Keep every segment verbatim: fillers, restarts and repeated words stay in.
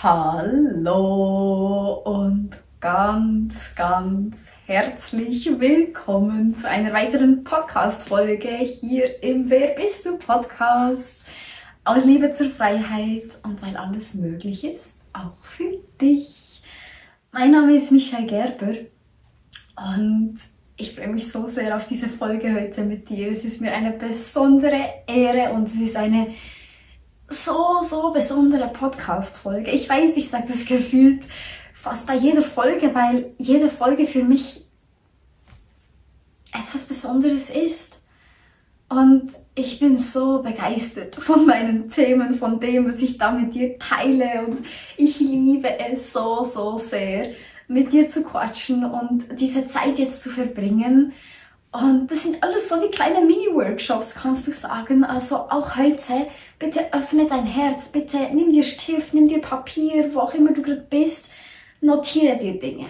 Hallo und ganz, ganz herzlich willkommen zu einer weiteren Podcast-Folge hier im Wer bist du Podcast. Aus Liebe zur Freiheit und weil alles möglich ist, auch für dich. Mein Name ist Michelle Gerber und ich freue mich so sehr auf diese Folge heute mit dir. Es ist mir eine besondere Ehre und es ist eine so, so besondere Podcast-Folge. Ich weiß, ich sage das gefühlt fast bei jeder Folge, weil jede Folge für mich etwas Besonderes ist. Und ich bin so begeistert von meinen Themen, von dem, was ich da mit dir teile. Und ich liebe es so, so sehr, mit dir zu quatschen und diese Zeit jetzt zu verbringen. Und das sind alles so wie kleine Mini-Workshops, kannst du sagen. Also auch heute, bitte öffne dein Herz, bitte nimm dir Stift, nimm dir Papier, wo auch immer du gerade bist, notiere dir Dinge.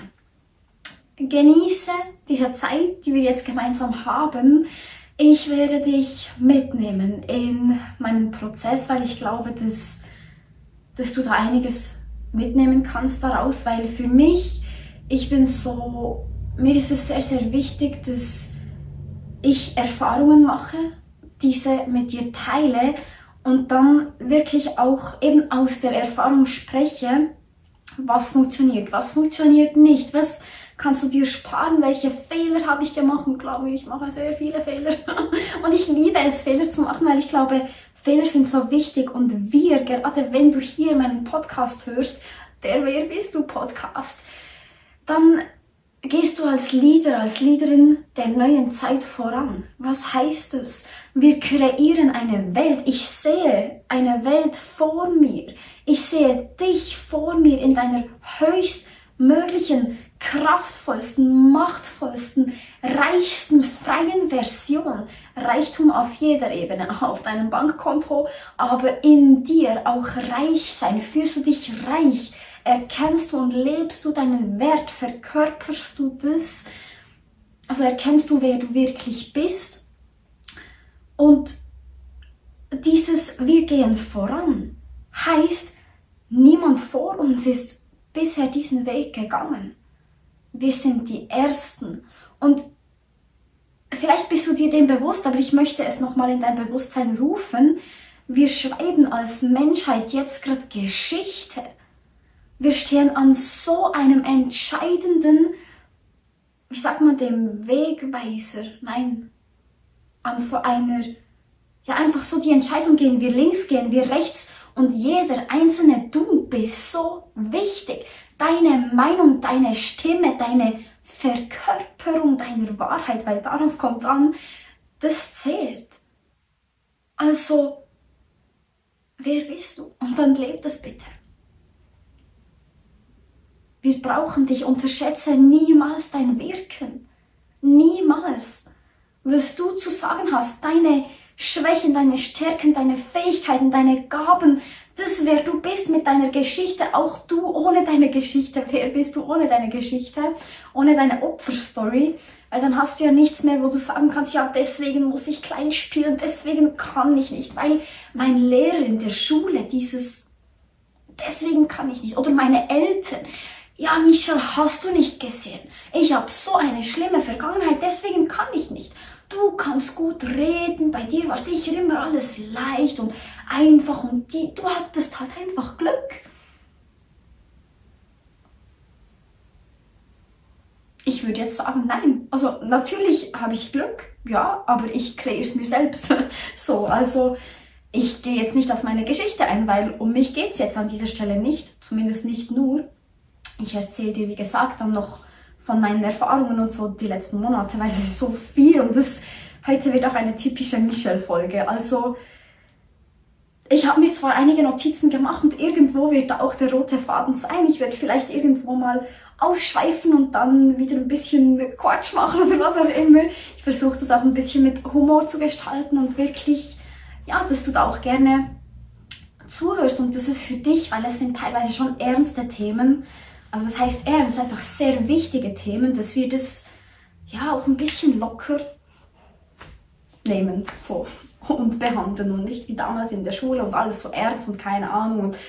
Genieße diese Zeit, die wir jetzt gemeinsam haben. Ich werde dich mitnehmen in meinen Prozess, weil ich glaube, dass, dass du da einiges mitnehmen kannst daraus, weil für mich, ich bin so, mir ist es sehr, sehr wichtig, dass ich Erfahrungen mache, diese mit dir teile und dann wirklich auch eben aus der Erfahrung spreche, was funktioniert, was funktioniert nicht, was kannst du dir sparen, welche Fehler habe ich gemacht und glaube ich, ich mache sehr viele Fehler und ich liebe es, Fehler zu machen, weil ich glaube, Fehler sind so wichtig und wir, gerade wenn du hier meinen Podcast hörst, der Wer bist du Podcast, dann gehst du als Leader, als Leaderin der neuen Zeit voran. Was heißt es? Wir kreieren eine Welt. Ich sehe eine Welt vor mir. Ich sehe dich vor mir in deiner höchstmöglichen, kraftvollsten, machtvollsten, reichsten, freien Version. Reichtum auf jeder Ebene, auf deinem Bankkonto, aber in dir auch reich sein. Fühlst du dich reich? Erkennst du und lebst du deinen Wert? Verkörperst du das? Also erkennst du, wer du wirklich bist? Und dieses Wir gehen voran heißt, niemand vor uns ist bisher diesen Weg gegangen. Wir sind die Ersten. Und vielleicht bist du dir dem bewusst, aber ich möchte es nochmal in dein Bewusstsein rufen. Wir schreiben als Menschheit jetzt gerade Geschichte. Wir stehen an so einem entscheidenden, wie sagt man dem, Wegweiser, nein, an so einer, ja einfach so die Entscheidung, gehen wir links, gehen wir rechts und jeder einzelne, du bist so wichtig. Deine Meinung, deine Stimme, deine Verkörperung deiner Wahrheit, weil darauf kommt an, das zählt. Also, wer bist du? Und dann lebt es bitte. Wir brauchen dich, unterschätze niemals dein Wirken. Niemals. Was du zu sagen hast, deine Schwächen, deine Stärken, deine Fähigkeiten, deine Gaben, das wer du bist mit deiner Geschichte, auch du ohne deine Geschichte, wer bist du ohne deine Geschichte, ohne deine Opferstory, weil dann hast du ja nichts mehr, wo du sagen kannst, ja deswegen muss ich klein spielen, deswegen kann ich nicht, weil mein Lehrer in der Schule dieses, deswegen kann ich nicht, oder meine Eltern, ja, Michelle, hast du nicht gesehen? Ich habe so eine schlimme Vergangenheit, deswegen kann ich nicht. Du kannst gut reden, bei dir war sicher immer alles leicht und einfach und die, du hattest halt einfach Glück. Ich würde jetzt sagen, nein. Also natürlich habe ich Glück, ja, aber ich kreiere es mir selbst. So, also ich gehe jetzt nicht auf meine Geschichte ein, weil um mich geht es jetzt an dieser Stelle nicht, zumindest nicht nur. Ich erzähle dir, wie gesagt, dann noch von meinen Erfahrungen und so die letzten Monate, weil es ist so viel und das, heute wird auch eine typische Michelle-Folge. Also, ich habe mir zwar einige Notizen gemacht und irgendwo wird da auch der rote Faden sein. Ich werde vielleicht irgendwo mal ausschweifen und dann wieder ein bisschen Quatsch machen oder was auch immer. Ich versuche das auch ein bisschen mit Humor zu gestalten und wirklich, ja, dass du da auch gerne zuhörst und das ist für dich, weil es sind teilweise schon ernste Themen. Also was heißt ernst? Einfach sehr wichtige Themen, dass wir das ja auch ein bisschen locker nehmen so, und behandeln und nicht wie damals in der Schule und alles so ernst und keine Ahnung. Und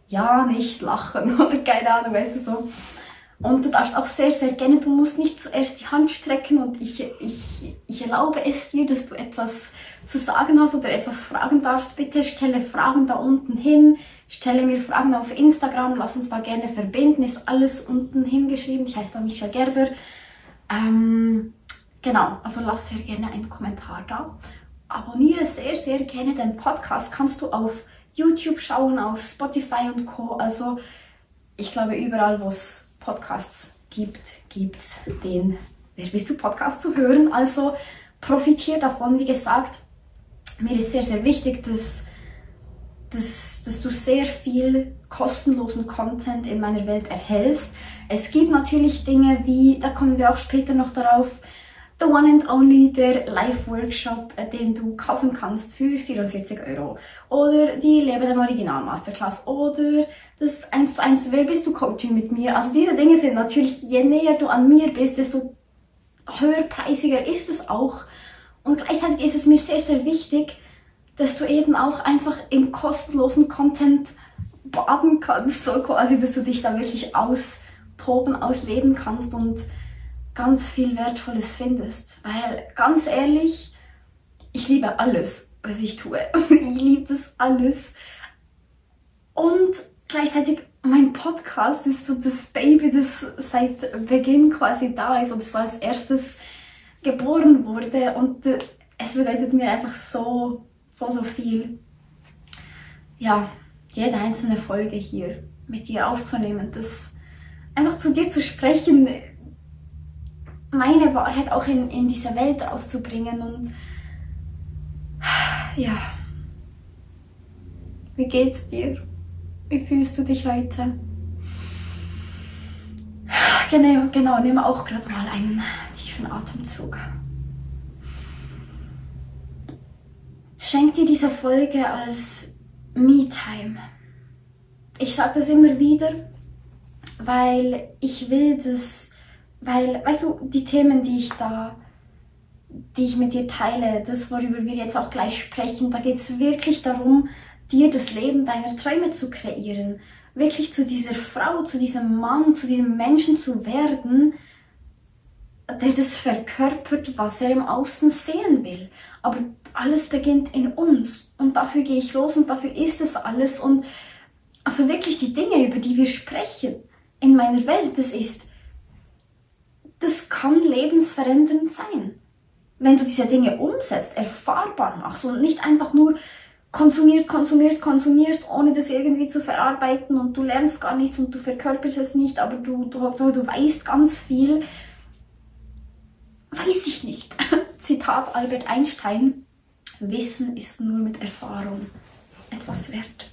ja nicht lachen oder keine Ahnung, weißt du so. Und du darfst auch sehr, sehr gerne, du musst nicht zuerst die Hand strecken und ich, ich, ich erlaube es dir, dass du etwas zu sagen hast oder etwas fragen darfst. Bitte stelle Fragen da unten hin, stelle mir Fragen auf Instagram, lass uns da gerne verbinden, ist alles unten hingeschrieben. Ich heiße da Michelle Gerber. Ähm, genau, also lass sehr gerne einen Kommentar da. Abonniere sehr, sehr gerne den Podcast, kannst du auf YouTube schauen, auf Spotify und Co. Also ich glaube, überall, wo es Podcasts gibt, gibt es den Wer bist du Podcast zu hören. Also profitiere davon. Wie gesagt, mir ist sehr, sehr wichtig, dass, dass, dass du sehr viel kostenlosen Content in meiner Welt erhältst. Es gibt natürlich Dinge wie, da kommen wir auch später noch darauf, The One and Only, der Live-Workshop, den du kaufen kannst für vierundvierzig Euro. Oder die Lebe dein Original Masterclass. Oder das eins zu eins Wer bist du Coaching mit mir. Also diese Dinge sind natürlich, je näher du an mir bist, desto höherpreisiger ist es auch. Und gleichzeitig ist es mir sehr, sehr wichtig, dass du eben auch einfach im kostenlosen Content baden kannst. So quasi, dass du dich da wirklich austoben, ausleben kannst und ganz viel Wertvolles findest. Weil, ganz ehrlich, ich liebe alles, was ich tue. Ich liebe das alles. Und gleichzeitig, mein Podcast ist so das Baby, das seit Beginn quasi da ist und so als erstes geboren wurde. Und es bedeutet mir einfach so, so, so viel. Ja, jede einzelne Folge hier mit dir aufzunehmen, das einfach zu dir zu sprechen, meine Wahrheit auch in, in diese Welt rauszubringen. Und ja, wie geht's dir? Wie fühlst du dich heute? Genau, genau, nimm auch gerade mal einen tiefen Atemzug. Schenk dir diese Folge als Me-Time. Ich sage das immer wieder, weil ich will das, weil, weißt du, die Themen, die ich da, die ich mit dir teile, das, worüber wir jetzt auch gleich sprechen, da geht es wirklich darum, dir das Leben deiner Träume zu kreieren. Wirklich zu dieser Frau, zu diesem Mann, zu diesem Menschen zu werden, der das verkörpert, was er im Außen sehen will. Aber alles beginnt in uns und dafür gehe ich los und dafür ist es alles. Und also wirklich die Dinge, über die wir sprechen in meiner Welt, das ist, das kann lebensverändernd sein. Wenn du diese Dinge umsetzt, erfahrbar machst und nicht einfach nur konsumierst, konsumierst, konsumierst, ohne das irgendwie zu verarbeiten und du lernst gar nichts und du verkörperst es nicht, aber du, du, du weißt ganz viel. Weiß ich nicht. Zitat Albert Einstein: Wissen ist nur mit Erfahrung etwas wert.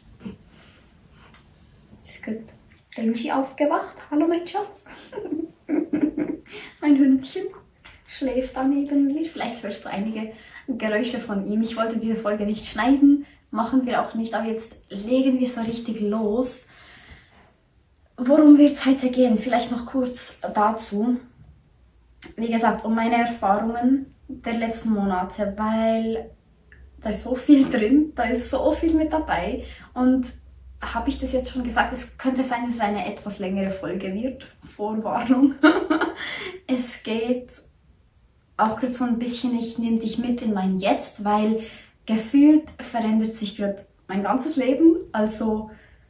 Ist gut. Benji aufgewacht. Hallo mein Schatz. Mein Hündchen schläft da neben mir. Vielleicht hörst du einige Geräusche von ihm. Ich wollte diese Folge nicht schneiden, machen wir auch nicht, aber jetzt legen wir so richtig los. Worum wird es heute gehen? Vielleicht noch kurz dazu. Wie gesagt, um meine Erfahrungen der letzten Monate, weil da ist so viel drin, da ist so viel mit dabei. Und habe ich das jetzt schon gesagt, es könnte sein, dass es eine etwas längere Folge wird. Vorwarnung. Es geht auch gerade so ein bisschen, ich nehme dich mit in mein Jetzt, weil gefühlt verändert sich gerade mein ganzes Leben. Also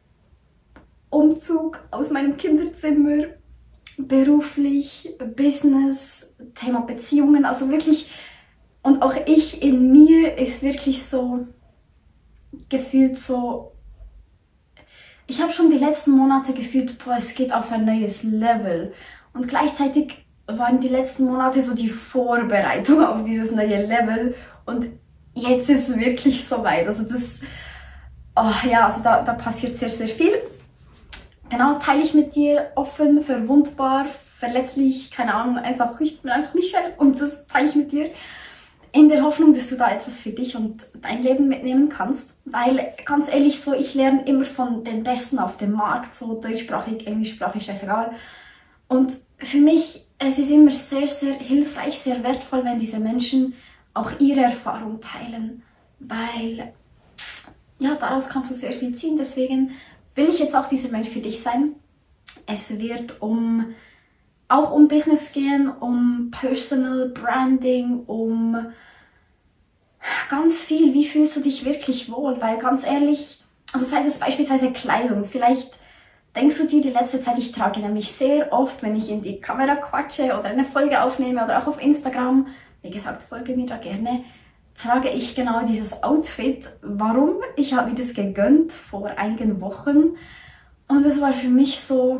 Umzug aus meinem Kinderzimmer, beruflich, Business, Thema Beziehungen, also wirklich, und auch ich in mir ist wirklich so gefühlt so, ich habe schon die letzten Monate gefühlt, boah, es geht auf ein neues Level. Und gleichzeitig waren die letzten Monate so die Vorbereitung auf dieses neue Level und jetzt ist es wirklich soweit. Also das, oh ja, also da, da passiert sehr, sehr viel. Genau, teile ich mit dir offen, verwundbar, verletzlich, keine Ahnung, einfach, ich bin einfach Michelle und das teile ich mit dir in der Hoffnung, dass du da etwas für dich und dein Leben mitnehmen kannst. Weil, ganz ehrlich, so, ich lerne immer von den Besten auf dem Markt, so deutschsprachig, englischsprachig, scheißegal. Und für mich, es ist immer sehr, sehr hilfreich, sehr wertvoll, wenn diese Menschen auch ihre Erfahrung teilen, weil ja, daraus kannst du sehr viel ziehen. Deswegen will ich jetzt auch dieser Mensch für dich sein. Es wird um, auch um Business gehen, um Personal Branding, um ganz viel, wie fühlst du dich wirklich wohl? Weil ganz ehrlich, also sei das beispielsweise Kleidung, vielleicht denkst du dir die letzte Zeit, ich trage nämlich sehr oft, wenn ich in die Kamera quatsche oder eine Folge aufnehme oder auch auf Instagram, wie gesagt, folge mir da gerne, trage ich genau dieses Outfit. Warum? Ich habe mir das gegönnt vor einigen Wochen und es war für mich so,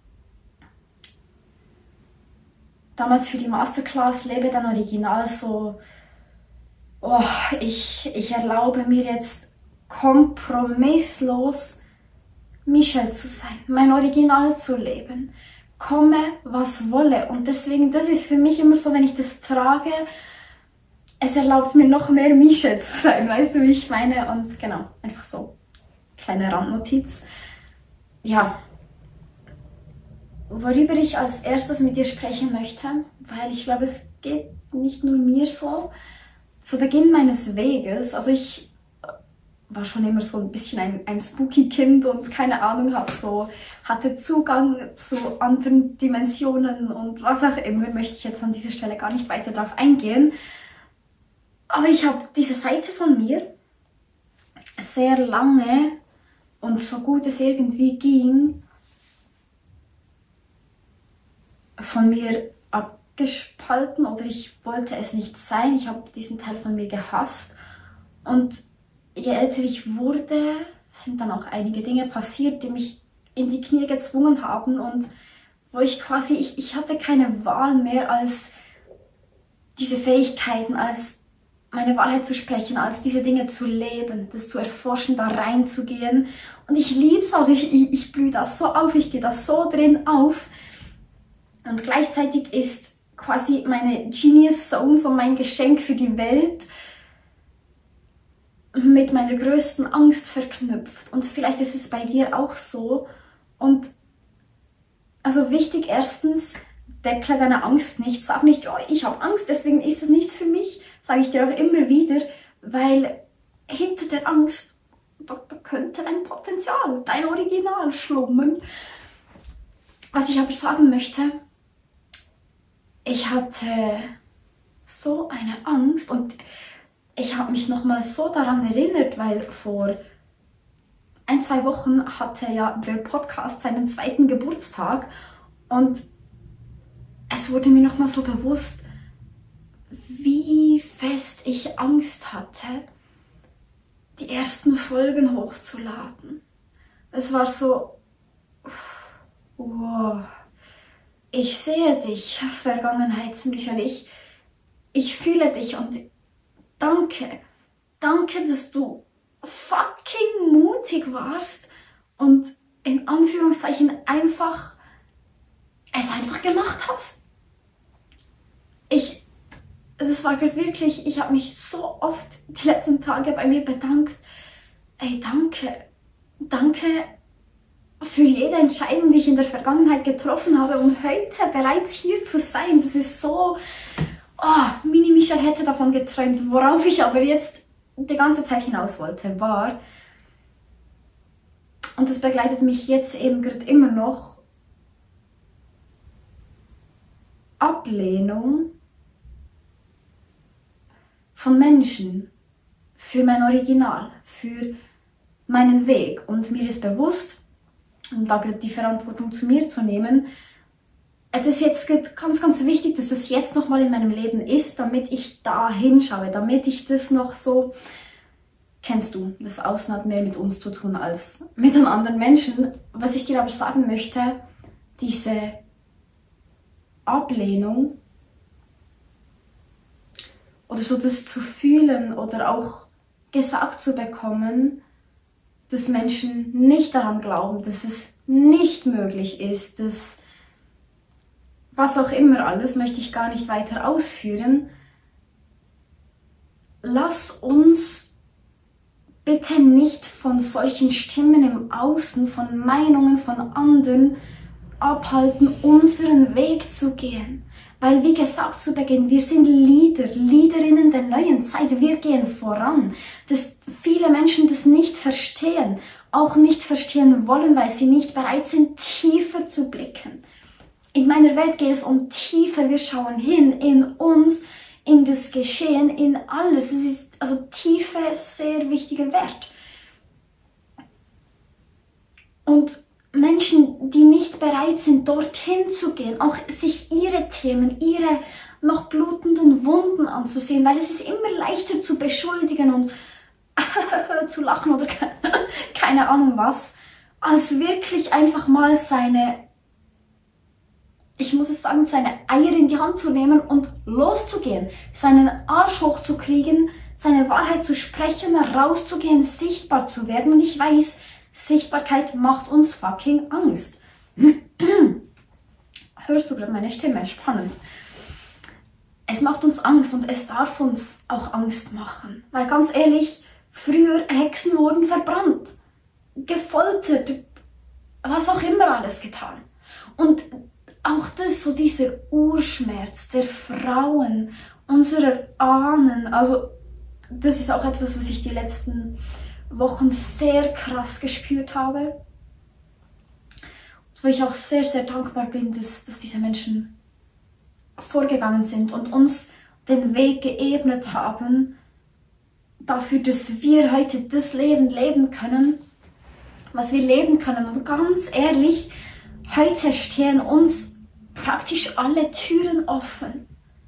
damals für die Masterclass Lebe dein Original so, oh, ich, ich erlaube mir jetzt kompromisslos Michelle zu sein, mein Original zu leben, komme was wolle. Und deswegen, das ist für mich immer so, wenn ich das trage, es erlaubt mir noch mehr Michelle zu sein, weißt du, wie ich meine? Und genau, einfach so, kleine Randnotiz. Ja, worüber ich als erstes mit dir sprechen möchte, weil ich glaube, es geht nicht nur mir so. Zu Beginn meines Weges, also ich war schon immer so ein bisschen ein, ein spooky Kind und keine Ahnung, hab so, hatte Zugang zu anderen Dimensionen und was auch immer, möchte ich jetzt an dieser Stelle gar nicht weiter darauf eingehen. Aber ich habe diese Seite von mir sehr lange und so gut es irgendwie ging, von mir abgespalten oder ich wollte es nicht sein. Ich habe diesen Teil von mir gehasst und je älter ich wurde, sind dann auch einige Dinge passiert, die mich in die Knie gezwungen haben und wo ich quasi, ich, ich hatte keine Wahl mehr als diese Fähigkeiten, als meine Wahrheit zu sprechen, als diese Dinge zu leben, das zu erforschen, da reinzugehen. Und ich liebe es auch, ich, ich, ich blühe da so auf, ich gehe da so drin auf. Und gleichzeitig ist quasi meine Genius Zone, so mein Geschenk für die Welt, mit meiner größten Angst verknüpft. Und vielleicht ist es bei dir auch so. Und also wichtig, erstens, deckle deine Angst nicht. Sag nicht, oh, ich habe Angst, deswegen ist das nichts für mich. Sage ich dir auch immer wieder, weil hinter der Angst, da, da könnte dein Potenzial, dein Original schlummern. Was ich aber sagen möchte, ich hatte so eine Angst und ich habe mich nochmal so daran erinnert, weil vor ein, zwei Wochen hatte ja der Podcast seinen zweiten Geburtstag und es wurde mir nochmal so bewusst, wie fest ich Angst hatte, die ersten Folgen hochzuladen. Es war so, wow, ich sehe dich, Vergangenheits-Michelle, ich, ich fühle dich und danke, danke, dass du fucking mutig warst und in Anführungszeichen einfach, es einfach gemacht hast. Ich, das war gerade wirklich, ich habe mich so oft die letzten Tage bei mir bedankt. Ey, danke, danke für jede Entscheidung, die ich in der Vergangenheit getroffen habe, um heute bereits hier zu sein. Das ist so... Oh, Mini Michelle hätte davon geträumt. Worauf ich aber jetzt die ganze Zeit hinaus wollte, war, und das begleitet mich jetzt eben gerade immer noch, Ablehnung von Menschen für mein Original, für meinen Weg. Und mir ist bewusst, um da gerade die Verantwortung zu mir zu nehmen, es ist jetzt ganz, ganz wichtig, dass das jetzt nochmal in meinem Leben ist, damit ich da hinschaue, damit ich das noch so, kennst du, das Außen hat mehr mit uns zu tun als mit einem anderen Menschen. Was ich dir aber sagen möchte, diese Ablehnung oder so das zu fühlen oder auch gesagt zu bekommen, dass Menschen nicht daran glauben, dass es nicht möglich ist, dass was auch immer alles, möchte ich gar nicht weiter ausführen. Lass uns bitte nicht von solchen Stimmen im Außen, von Meinungen von anderen abhalten, unseren Weg zu gehen. Weil, wie gesagt zu Beginn, wir sind Leader, Leaderinnen der neuen Zeit, wir gehen voran. Dass viele Menschen das nicht verstehen auch nicht verstehen wollen, weil sie nicht bereit sind, tiefer zu blicken. In meiner Welt geht es um Tiefe. Wir schauen hin in uns, in das Geschehen, in alles. Es ist also Tiefe sehr wichtiger Wert. Und Menschen, die nicht bereit sind, dorthin zu gehen, auch sich ihre Themen, ihre noch blutenden Wunden anzusehen, weil es ist immer leichter zu beschuldigen und zu lachen oder keine Ahnung was, als wirklich einfach mal seine, ich muss es sagen, seine Eier in die Hand zu nehmen und loszugehen, seinen Arsch hochzukriegen, seine Wahrheit zu sprechen, rauszugehen, sichtbar zu werden. Und ich weiß, Sichtbarkeit macht uns fucking Angst. Hörst du gerade meine Stimme? Spannend. Es macht uns Angst und es darf uns auch Angst machen. Weil ganz ehrlich, früher Hexen wurden verbrannt, gefoltert, was auch immer alles getan. Und auch das, so dieser Urschmerz der Frauen, unserer Ahnen, also das ist auch etwas, was ich die letzten Wochen sehr krass gespürt habe. Und wo ich auch sehr, sehr dankbar bin, dass, dass diese Menschen vorgegangen sind und uns den Weg geebnet haben, dafür, dass wir heute das Leben leben können, was wir leben können. Und ganz ehrlich, heute stehen uns praktisch alle Türen offen.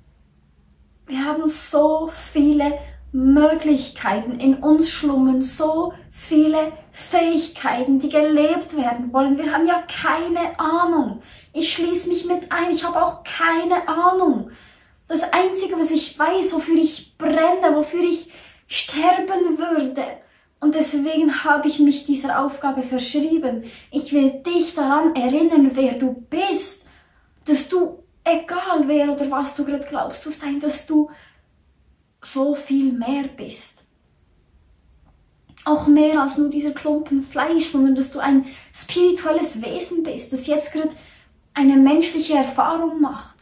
Wir haben so viele Möglichkeiten in uns schlummern, so viele Fähigkeiten, die gelebt werden wollen. Wir haben ja keine Ahnung. Ich schließe mich mit ein, ich habe auch keine Ahnung. Das Einzige, was ich weiß, wofür ich brenne, wofür ich sterben würde. Und deswegen habe ich mich dieser Aufgabe verschrieben. Ich will dich daran erinnern, wer du bist. Dass du, egal wer oder was du gerade glaubst zu sein, dass du so viel mehr bist. Auch mehr als nur dieser Klumpen Fleisch, sondern dass du ein spirituelles Wesen bist, das jetzt gerade eine menschliche Erfahrung macht.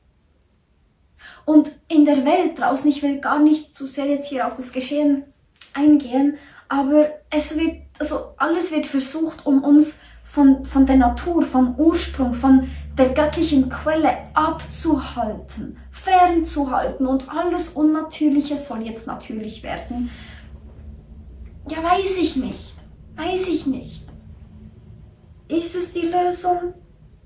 Und in der Welt draußen, ich will gar nicht zu sehr jetzt hier auf das Geschehen eingehen, aber es wird, also alles wird versucht, um uns von, von der Natur, vom Ursprung, von der göttlichen Quelle abzuhalten, fernzuhalten, und alles Unnatürliche soll jetzt natürlich werden. Ja, weiß ich nicht. Weiß ich nicht. Ist es die Lösung?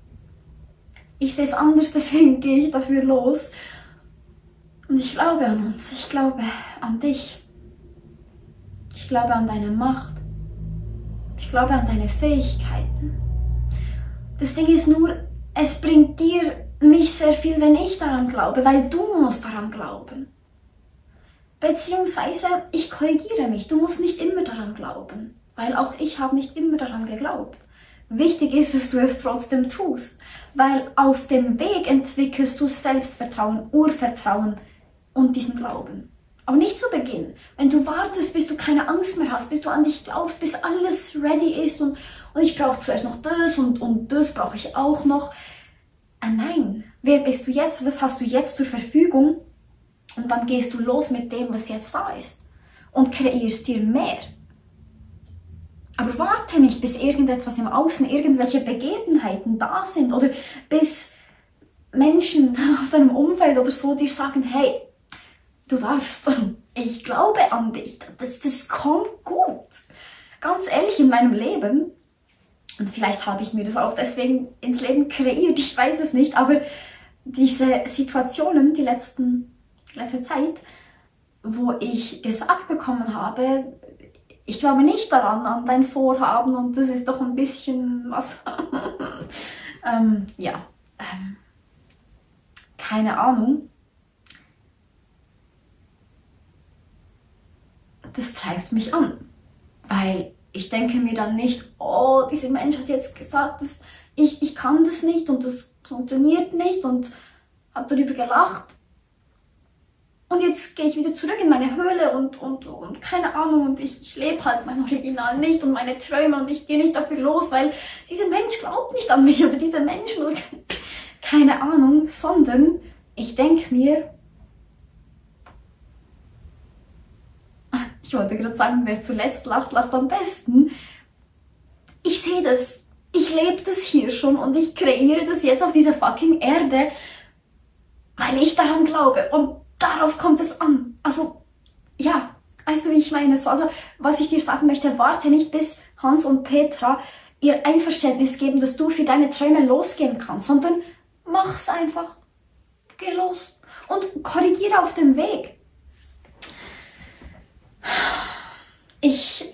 Ich sehe es anders, deswegen gehe ich dafür los. Und ich glaube an uns. Ich glaube an dich. Ich glaube an deine Macht. Ich glaube an deine Fähigkeiten. Das Ding ist nur, es bringt dir nicht sehr viel, wenn ich daran glaube, weil du musst daran glauben. Beziehungsweise, ich korrigiere mich, du musst nicht immer daran glauben, weil auch ich habe nicht immer daran geglaubt. Wichtig ist, dass du es trotzdem tust, weil auf dem Weg entwickelst du Selbstvertrauen, Urvertrauen und diesen Glauben. Aber nicht zu Beginn. Wenn du wartest, bis du keine Angst mehr hast, bis du an dich glaubst, bis alles ready ist und, und ich brauche zuerst noch das und, und das brauche ich auch noch. Ah nein, wer bist du jetzt? Was hast du jetzt zur Verfügung? Und dann gehst du los mit dem, was jetzt da ist und kreierst dir mehr. Aber warte nicht, bis irgendetwas im Außen, irgendwelche Begebenheiten da sind oder bis Menschen aus deinem Umfeld oder so dir sagen, hey, du darfst, ich glaube an dich, das, das kommt gut. Ganz ehrlich, in meinem Leben, und vielleicht habe ich mir das auch deswegen ins Leben kreiert, ich weiß es nicht, aber diese Situationen, die letzten, die letzte Zeit, wo ich gesagt bekommen habe, ich glaube nicht daran, an dein Vorhaben und das ist doch ein bisschen was, ähm, ja, ähm, keine Ahnung. Das treibt mich an, weil ich denke mir dann nicht, oh, dieser Mensch hat jetzt gesagt, dass ich, ich kann das nicht und das funktioniert nicht und hat darüber gelacht. Und jetzt gehe ich wieder zurück in meine Höhle und, und, und keine Ahnung und ich, ich lebe halt mein Original nicht und meine Träume und ich gehe nicht dafür los, weil dieser Mensch glaubt nicht an mich oder diese Menschen oder keine Ahnung, sondern ich denke mir, ich wollte gerade sagen, wer zuletzt lacht, lacht am besten. ich sehe das, ich lebe das hier schon und ich kreiere das jetzt auf dieser fucking Erde, weil ich daran glaube und darauf kommt es an. Also, ja, weißt du, wie ich meine? So, also, was ich dir sagen möchte, warte nicht, bis Hans und Petra ihr Einverständnis geben, dass du für deine Träume losgehen kannst, sondern mach's einfach. Geh los und korrigiere auf dem Weg. Ich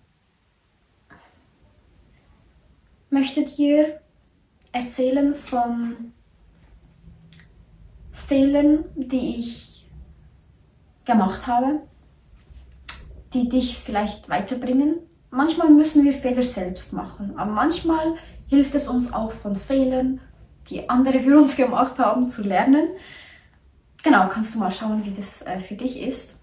möchte dir erzählen von Fehlern, die ich gemacht habe, die dich vielleicht weiterbringen. Manchmal müssen wir Fehler selbst machen, aber manchmal hilft es uns auch von Fehlern, die andere für uns gemacht haben, zu lernen. Genau, kannst du mal schauen, wie das äh, für dich ist.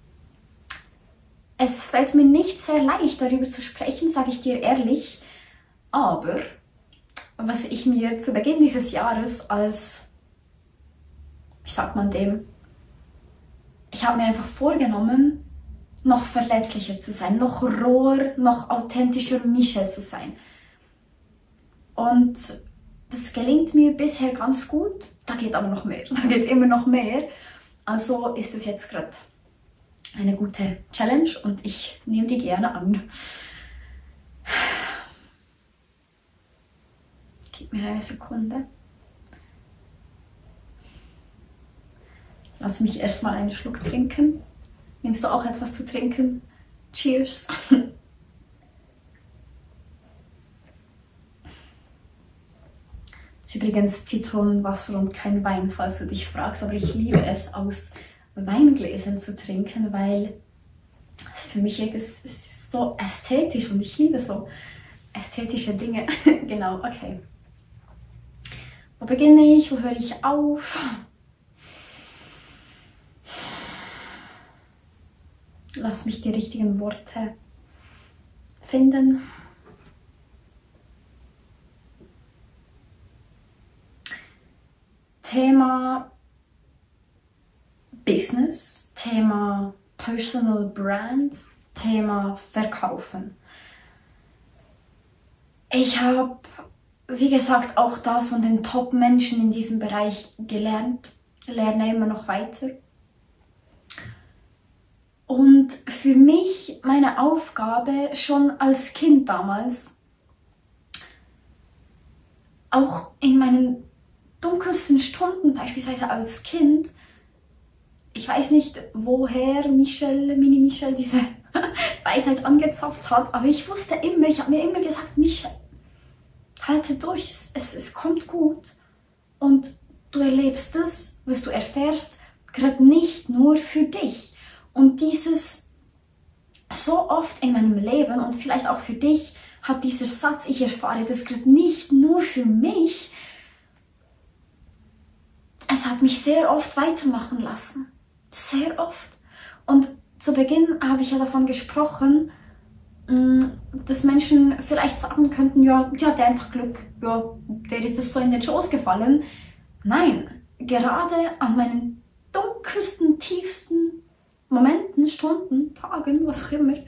Es fällt mir nicht sehr leicht, darüber zu sprechen, sage ich dir ehrlich, aber was ich mir zu Beginn dieses Jahres als, wie sagt man dem, ich habe mir einfach vorgenommen, noch verletzlicher zu sein, noch roher, noch authentischer Michelle zu sein. Und das gelingt mir bisher ganz gut. Da geht aber noch mehr, da geht immer noch mehr. Also ist es jetzt gerade eine gute Challenge und ich nehme die gerne an. Gib mir eine Sekunde. Lass mich erstmal einen Schluck trinken. Nimmst du auch etwas zu trinken? Cheers! Das ist übrigens Zitronenwasser und kein Wein, falls du dich fragst. Aber ich liebe es, aus Weingläsern zu trinken, weil es für mich ist, es ist so ästhetisch und ich liebe so ästhetische Dinge. Genau, okay. Wo beginne ich? Wo höre ich auf? Lass mich die richtigen Worte finden. Thema Business, Thema Personal Brand, Thema Verkaufen. Ich habe, wie gesagt, auch da von den Top-Menschen in diesem Bereich gelernt, lerne immer noch weiter. Und für mich, meine Aufgabe schon als Kind damals, auch in meinen dunkelsten Stunden, beispielsweise als Kind, ich weiß nicht, woher Michelle, Mini-Michelle diese Weisheit angezapft hat, aber ich wusste immer, ich habe mir immer gesagt, Michelle, halte durch, es, es, es kommt gut. Und du erlebst es, was du erfährst, gerade nicht nur für dich. Und dieses so oft in meinem Leben und vielleicht auch für dich hat dieser Satz, ich erfahre das gerade nicht nur für mich, es hat mich sehr oft weitermachen lassen. Sehr oft. Und zu Beginn habe ich ja davon gesprochen, dass Menschen vielleicht sagen könnten, ja, die hatte einfach Glück, ja, der ist das so in den Schoß gefallen. Nein, gerade an meinen dunkelsten, tiefsten Momenten, Stunden, Tagen, was auch immer,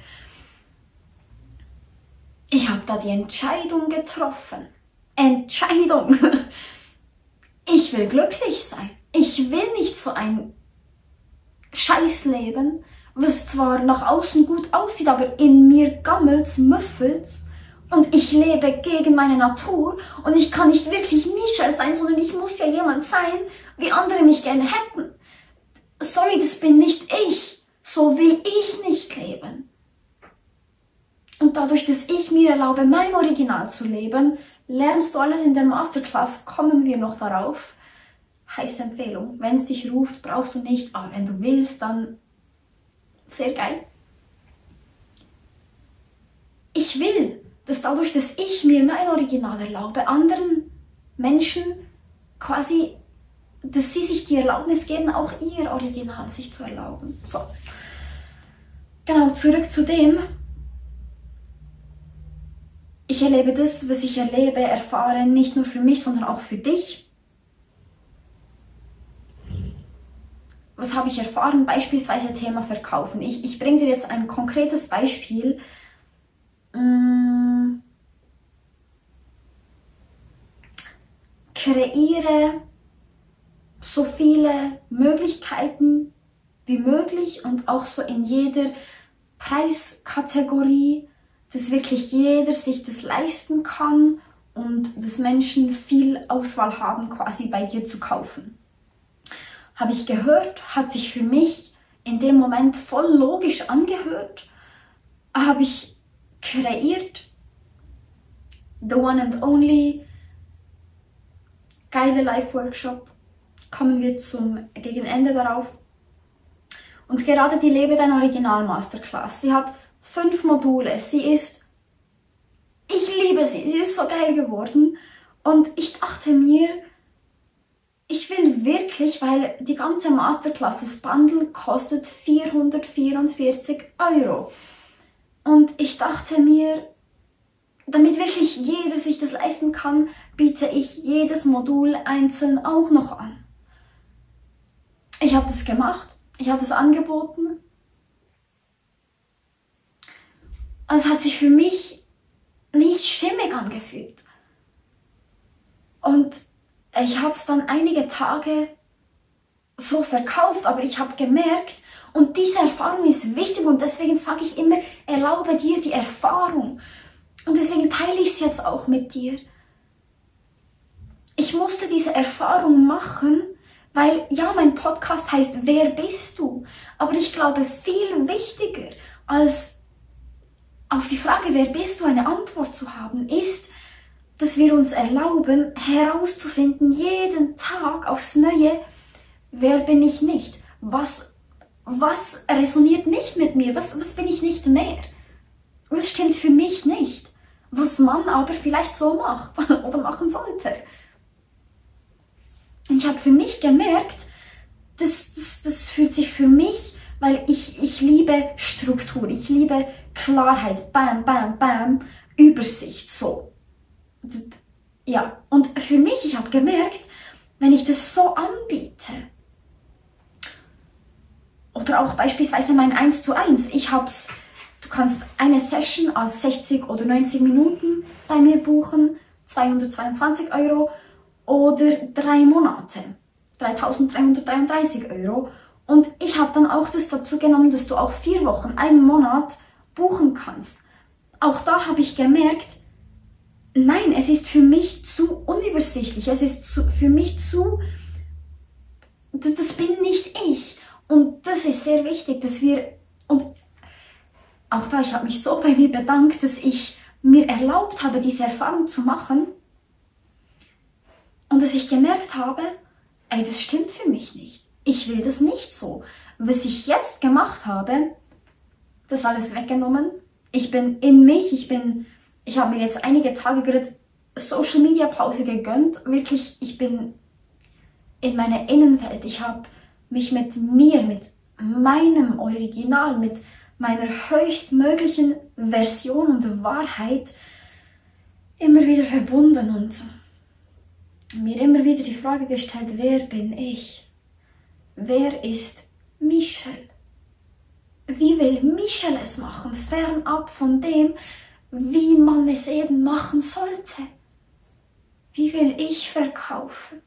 ich habe da die Entscheidung getroffen. Entscheidung! Ich will glücklich sein. Ich will nicht so ein Scheißleben, was zwar nach außen gut aussieht, aber in mir gammelt's, müffelt's und ich lebe gegen meine Natur und ich kann nicht wirklich Michelle sein, sondern ich muss ja jemand sein, wie andere mich gerne hätten. Sorry, das bin nicht ich. So will ich nicht leben. Und dadurch, dass ich mir erlaube, mein Original zu leben, lernst du alles in der Masterclass, kommen wir noch darauf. Heiße Empfehlung. Wenn es dich ruft, brauchst du nicht, aber wenn du willst, dann sehr geil. Ich will, dass dadurch, dass ich mir mein Original erlaube, anderen Menschen quasi, dass sie sich die Erlaubnis geben, auch ihr Original sich zu erlauben. So. Genau, zurück zu dem. Ich erlebe das, was ich erlebe, erfahre, nicht nur für mich, sondern auch für dich. Was habe ich erfahren? Beispielsweise Thema Verkaufen. Ich, ich bringe dir jetzt ein konkretes Beispiel. kreiere so viele Möglichkeiten wie möglich und auch so in jeder Preiskategorie, dass wirklich jeder sich das leisten kann und dass Menschen viel Auswahl haben, quasi bei dir zu kaufen. Habe ich gehört, hat sich für mich in dem Moment voll logisch angehört, habe ich kreiert, the one and only, geile Live-Workshop, kommen wir zum gegen Ende darauf. Und gerade die Lebe dein Original Masterclass, sie hat fünf Module, sie ist, ich liebe sie, sie ist so geil geworden und ich dachte mir, ich will wirklich, weil die ganze Masterclass, das Bundle kostet vierhundertvierundvierzig Euro und ich dachte mir, damit wirklich jeder sich das leisten kann, biete ich jedes Modul einzeln auch noch an. Ich habe das gemacht, ich habe das angeboten. Und es hat sich für mich nicht stimmig angefühlt. Und ich habe es dann einige Tage so verkauft, aber ich habe gemerkt, und diese Erfahrung ist wichtig und deswegen sage ich immer, erlaube dir die Erfahrung. Und deswegen teile ich es jetzt auch mit dir. Ich musste diese Erfahrung machen, weil ja, mein Podcast heißt, wer bist du? Aber ich glaube, viel wichtiger als auf die Frage, wer bist du, eine Antwort zu haben, ist, dass wir uns erlauben, herauszufinden, jeden Tag aufs Neue, wer bin ich nicht? Was, was resoniert nicht mit mir? Was, was bin ich nicht mehr? Was stimmt für mich nicht? Was man aber vielleicht so macht oder machen sollte. Ich habe für mich gemerkt, das, das, das fühlt sich für mich, weil ich, ich liebe Struktur, ich liebe Klarheit, bam, bam, bam, Übersicht, so. Ja, und für mich, ich habe gemerkt, wenn ich das so anbiete, oder auch beispielsweise mein eins zu eins, ich hab's, du kannst eine Session als sechzig oder neunzig Minuten bei mir buchen, zweihundertzweiundzwanzig Euro, oder drei Monate, dreitausenddreihundertdreiunddreißig Euro. Und ich habe dann auch das dazu genommen, dass du auch vier Wochen, einen Monat buchen kannst. Auch da habe ich gemerkt, nein, es ist für mich zu unübersichtlich, es ist zu, für mich zu, das, das bin nicht ich. Und das ist sehr wichtig, dass wir, und auch da, ich habe mich so bei mir bedankt, dass ich mir erlaubt habe, diese Erfahrung zu machen. Und dass ich gemerkt habe, ey, das stimmt für mich nicht. Ich will das nicht so. Was ich jetzt gemacht habe, das alles weggenommen. Ich bin in mich, ich bin, ich habe mir jetzt einige Tage gerade Social Media Pause gegönnt. Wirklich, ich bin in meiner Innenwelt. Ich habe mich mit mir, mit meinem Original, mit meiner höchstmöglichen Version und Wahrheit immer wieder verbunden und mir immer wieder die Frage gestellt, wer bin ich? Wer ist Michelle? Wie will Michelle es machen, fernab von dem, wie man es eben machen sollte? Wie will ich verkaufen?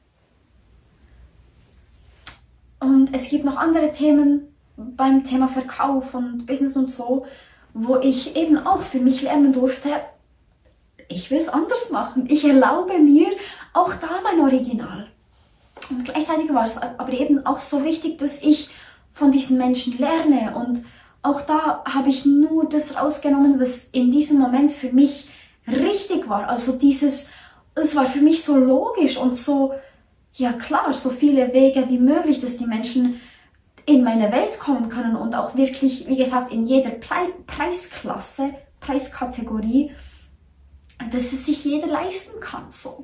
Und es gibt noch andere Themen beim Thema Verkauf und Business und so, wo ich eben auch für mich lernen durfte, ich will es anders machen. Ich erlaube mir auch da mein Original. Und gleichzeitig war es aber eben auch so wichtig, dass ich von diesen Menschen lerne. Und auch da habe ich nur das rausgenommen, was in diesem Moment für mich richtig war. Also dieses, es war für mich so logisch und so, ja klar, so viele Wege wie möglich, dass die Menschen in meine Welt kommen können und auch wirklich, wie gesagt, in jeder Pre- Preisklasse, Preiskategorie, dass es sich jeder leisten kann, so.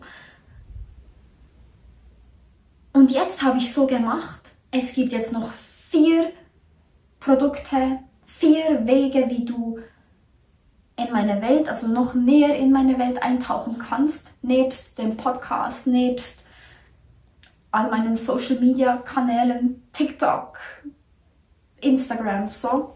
Und jetzt habe ich so gemacht, es gibt jetzt noch vier Produkte, vier Wege, wie du in meine Welt, also noch näher in meine Welt eintauchen kannst, nebst dem Podcast, nebst all meinen Social Media Kanälen, TikTok, Instagram, so,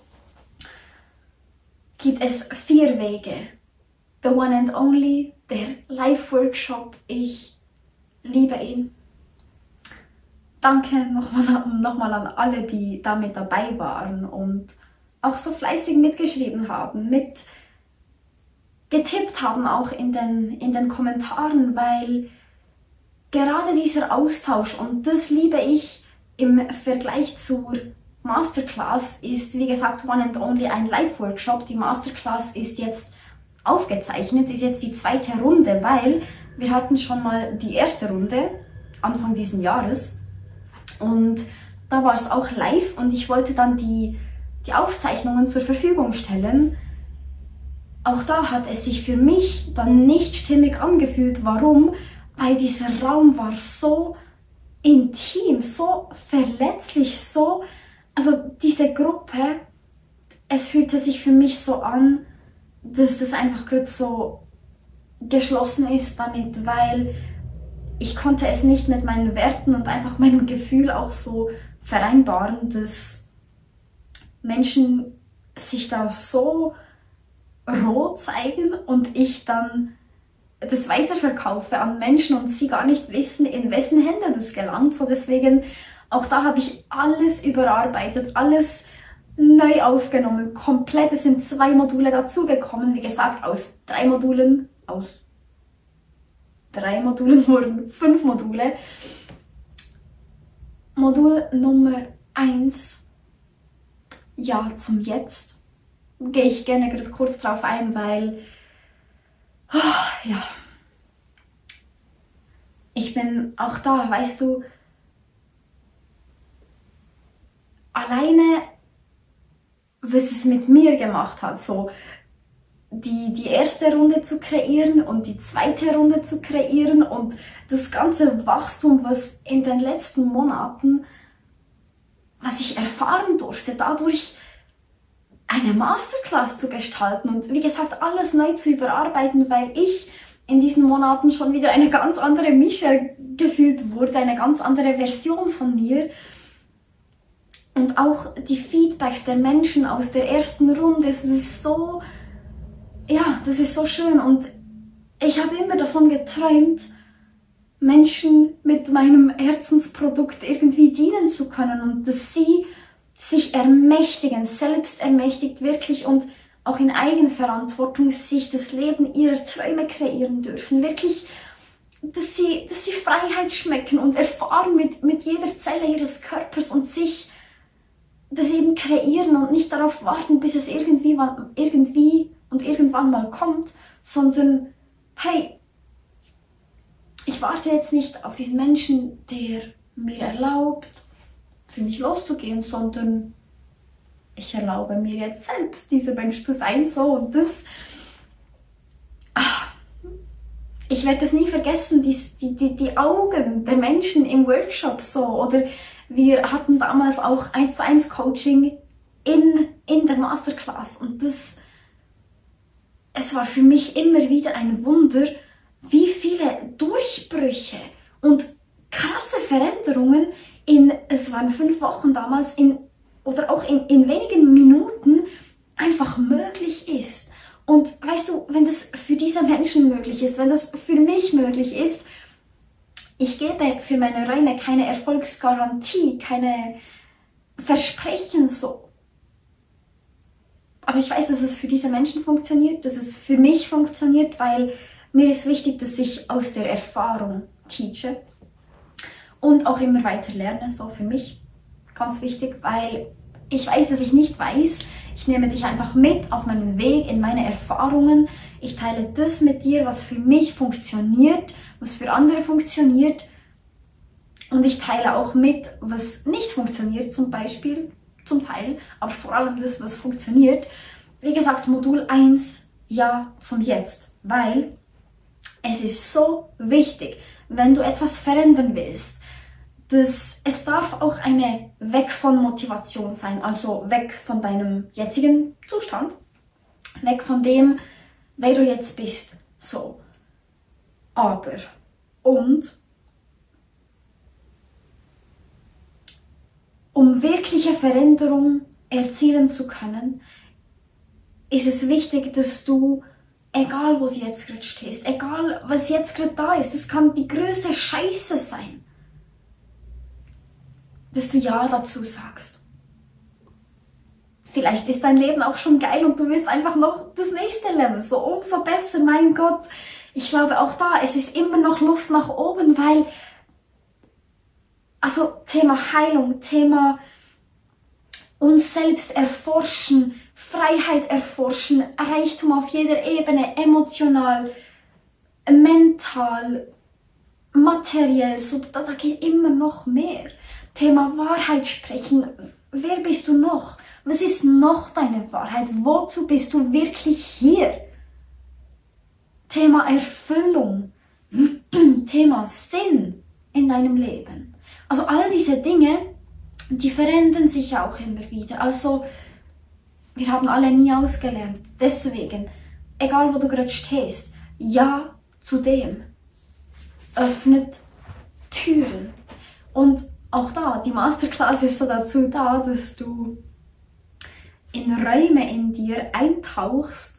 gibt es vier Wege. The one and only, der Live-Workshop. Ich liebe ihn. Danke nochmal noch mal an alle, die damit dabei waren und auch so fleißig mitgeschrieben haben, mit getippt haben auch in den, in den Kommentaren, weil gerade dieser Austausch, und das liebe ich im Vergleich zur Masterclass, ist wie gesagt One and Only ein Live-Workshop. Die Masterclass ist jetzt aufgezeichnet, ist jetzt die zweite Runde, weil wir hatten schon mal die erste Runde Anfang diesen Jahres und da war es auch live und ich wollte dann die, die Aufzeichnungen zur Verfügung stellen. Auch da hat es sich für mich dann nicht stimmig angefühlt. Warum? Weil dieser Raum war so intim, so verletzlich, so, also diese Gruppe, es fühlte sich für mich so an, dass das einfach gerade so geschlossen ist damit, weil ich konnte es nicht mit meinen Werten und einfach meinem Gefühl auch so vereinbaren, dass Menschen sich da so roh zeigen und ich dann das weiterverkaufe an Menschen und sie gar nicht wissen, in wessen Hände das gelangt. So deswegen, auch da habe ich alles überarbeitet, alles neu aufgenommen, komplett. Es sind zwei Module dazugekommen, wie gesagt, aus drei Modulen, aus drei Modulen wurden fünf Module. Modul Nummer eins, ja zum Jetzt, gehe ich gerne gerade kurz drauf ein, weil, oh, ja, ich bin auch da, weißt du, alleine, was es mit mir gemacht hat, so die, die erste Runde zu kreieren und die zweite Runde zu kreieren und das ganze Wachstum, was in den letzten Monaten, was ich erfahren durfte, dadurch eine Masterclass zu gestalten und wie gesagt, alles neu zu überarbeiten, weil ich in diesen Monaten schon wieder eine ganz andere Mische gefühlt wurde, eine ganz andere Version von mir. Und auch die Feedbacks der Menschen aus der ersten Runde, das ist so, ja, das ist so schön. Und ich habe immer davon geträumt, Menschen mit meinem Herzensprodukt irgendwie dienen zu können und dass sie sich ermächtigen, selbst ermächtigt wirklich und auch in Eigenverantwortung sich das Leben ihrer Träume kreieren dürfen. Wirklich, dass sie, dass sie Freiheit schmecken und erfahren mit, mit jeder Zelle ihres Körpers und sich das eben kreieren und nicht darauf warten, bis es irgendwie, irgendwie und irgendwann mal kommt, sondern hey, ich warte jetzt nicht auf diesen Menschen, der mir erlaubt, für mich loszugehen, sondern ich erlaube mir jetzt selbst, dieser Mensch zu sein, so und das. Ach, ich werde das nie vergessen, die, die, die, die Augen der Menschen im Workshop so, oder wir hatten damals auch eins zu eins Coaching in, in der Masterclass und das, es war für mich immer wieder ein Wunder, wie viele Durchbrüche und krasse Veränderungen in, es waren fünf Wochen damals, in, oder auch in, in wenigen Minuten einfach möglich ist. Und weißt du, wenn das für diese Menschen möglich ist, wenn das für mich möglich ist, ich gebe für meine Räume keine Erfolgsgarantie, keine Versprechen so. Aber ich weiß, dass es für diese Menschen funktioniert, dass es für mich funktioniert, weil mir ist wichtig, dass ich aus der Erfahrung teache und auch immer weiter lerne, so für mich. Ganz wichtig, weil ich weiß, dass ich nicht weiß. Ich nehme dich einfach mit auf meinen Weg, in meine Erfahrungen. Ich teile das mit dir, was für mich funktioniert, was für andere funktioniert. Und ich teile auch mit, was nicht funktioniert, zum Beispiel, zum Teil, aber vor allem das, was funktioniert. Wie gesagt, Modul eins, ja zum Jetzt, weil es ist so wichtig, wenn du etwas verändern willst, dass es darf auch eine Weg von Motivation sein, also weg von deinem jetzigen Zustand, weg von dem, wer du jetzt bist, so. Aber, und, um wirkliche Veränderung erzielen zu können, ist es wichtig, dass du Egal, wo du jetzt gerade stehst, egal, was jetzt gerade da ist, das kann die größte Scheiße sein, dass du Ja dazu sagst. Vielleicht ist dein Leben auch schon geil und du willst einfach noch das nächste Level, so umso besser, mein Gott. Ich glaube auch da, es ist immer noch Luft nach oben, weil, also Thema Heilung, Thema uns selbst erforschen, Freiheit erforschen, Reichtum auf jeder Ebene, emotional, mental, materiell, so, da, da geht immer noch mehr. Thema Wahrheit sprechen, wer bist du noch? Was ist noch deine Wahrheit? Wozu bist du wirklich hier? Thema Erfüllung, Thema Sinn in deinem Leben. Also all diese Dinge, die verändern sich ja auch immer wieder. Also wir haben alle nie ausgelernt. Deswegen, egal wo du gerade stehst, Ja zu dem öffnet Türen. Und auch da, die Masterclass ist so dazu da, dass du in Räume in dir eintauchst,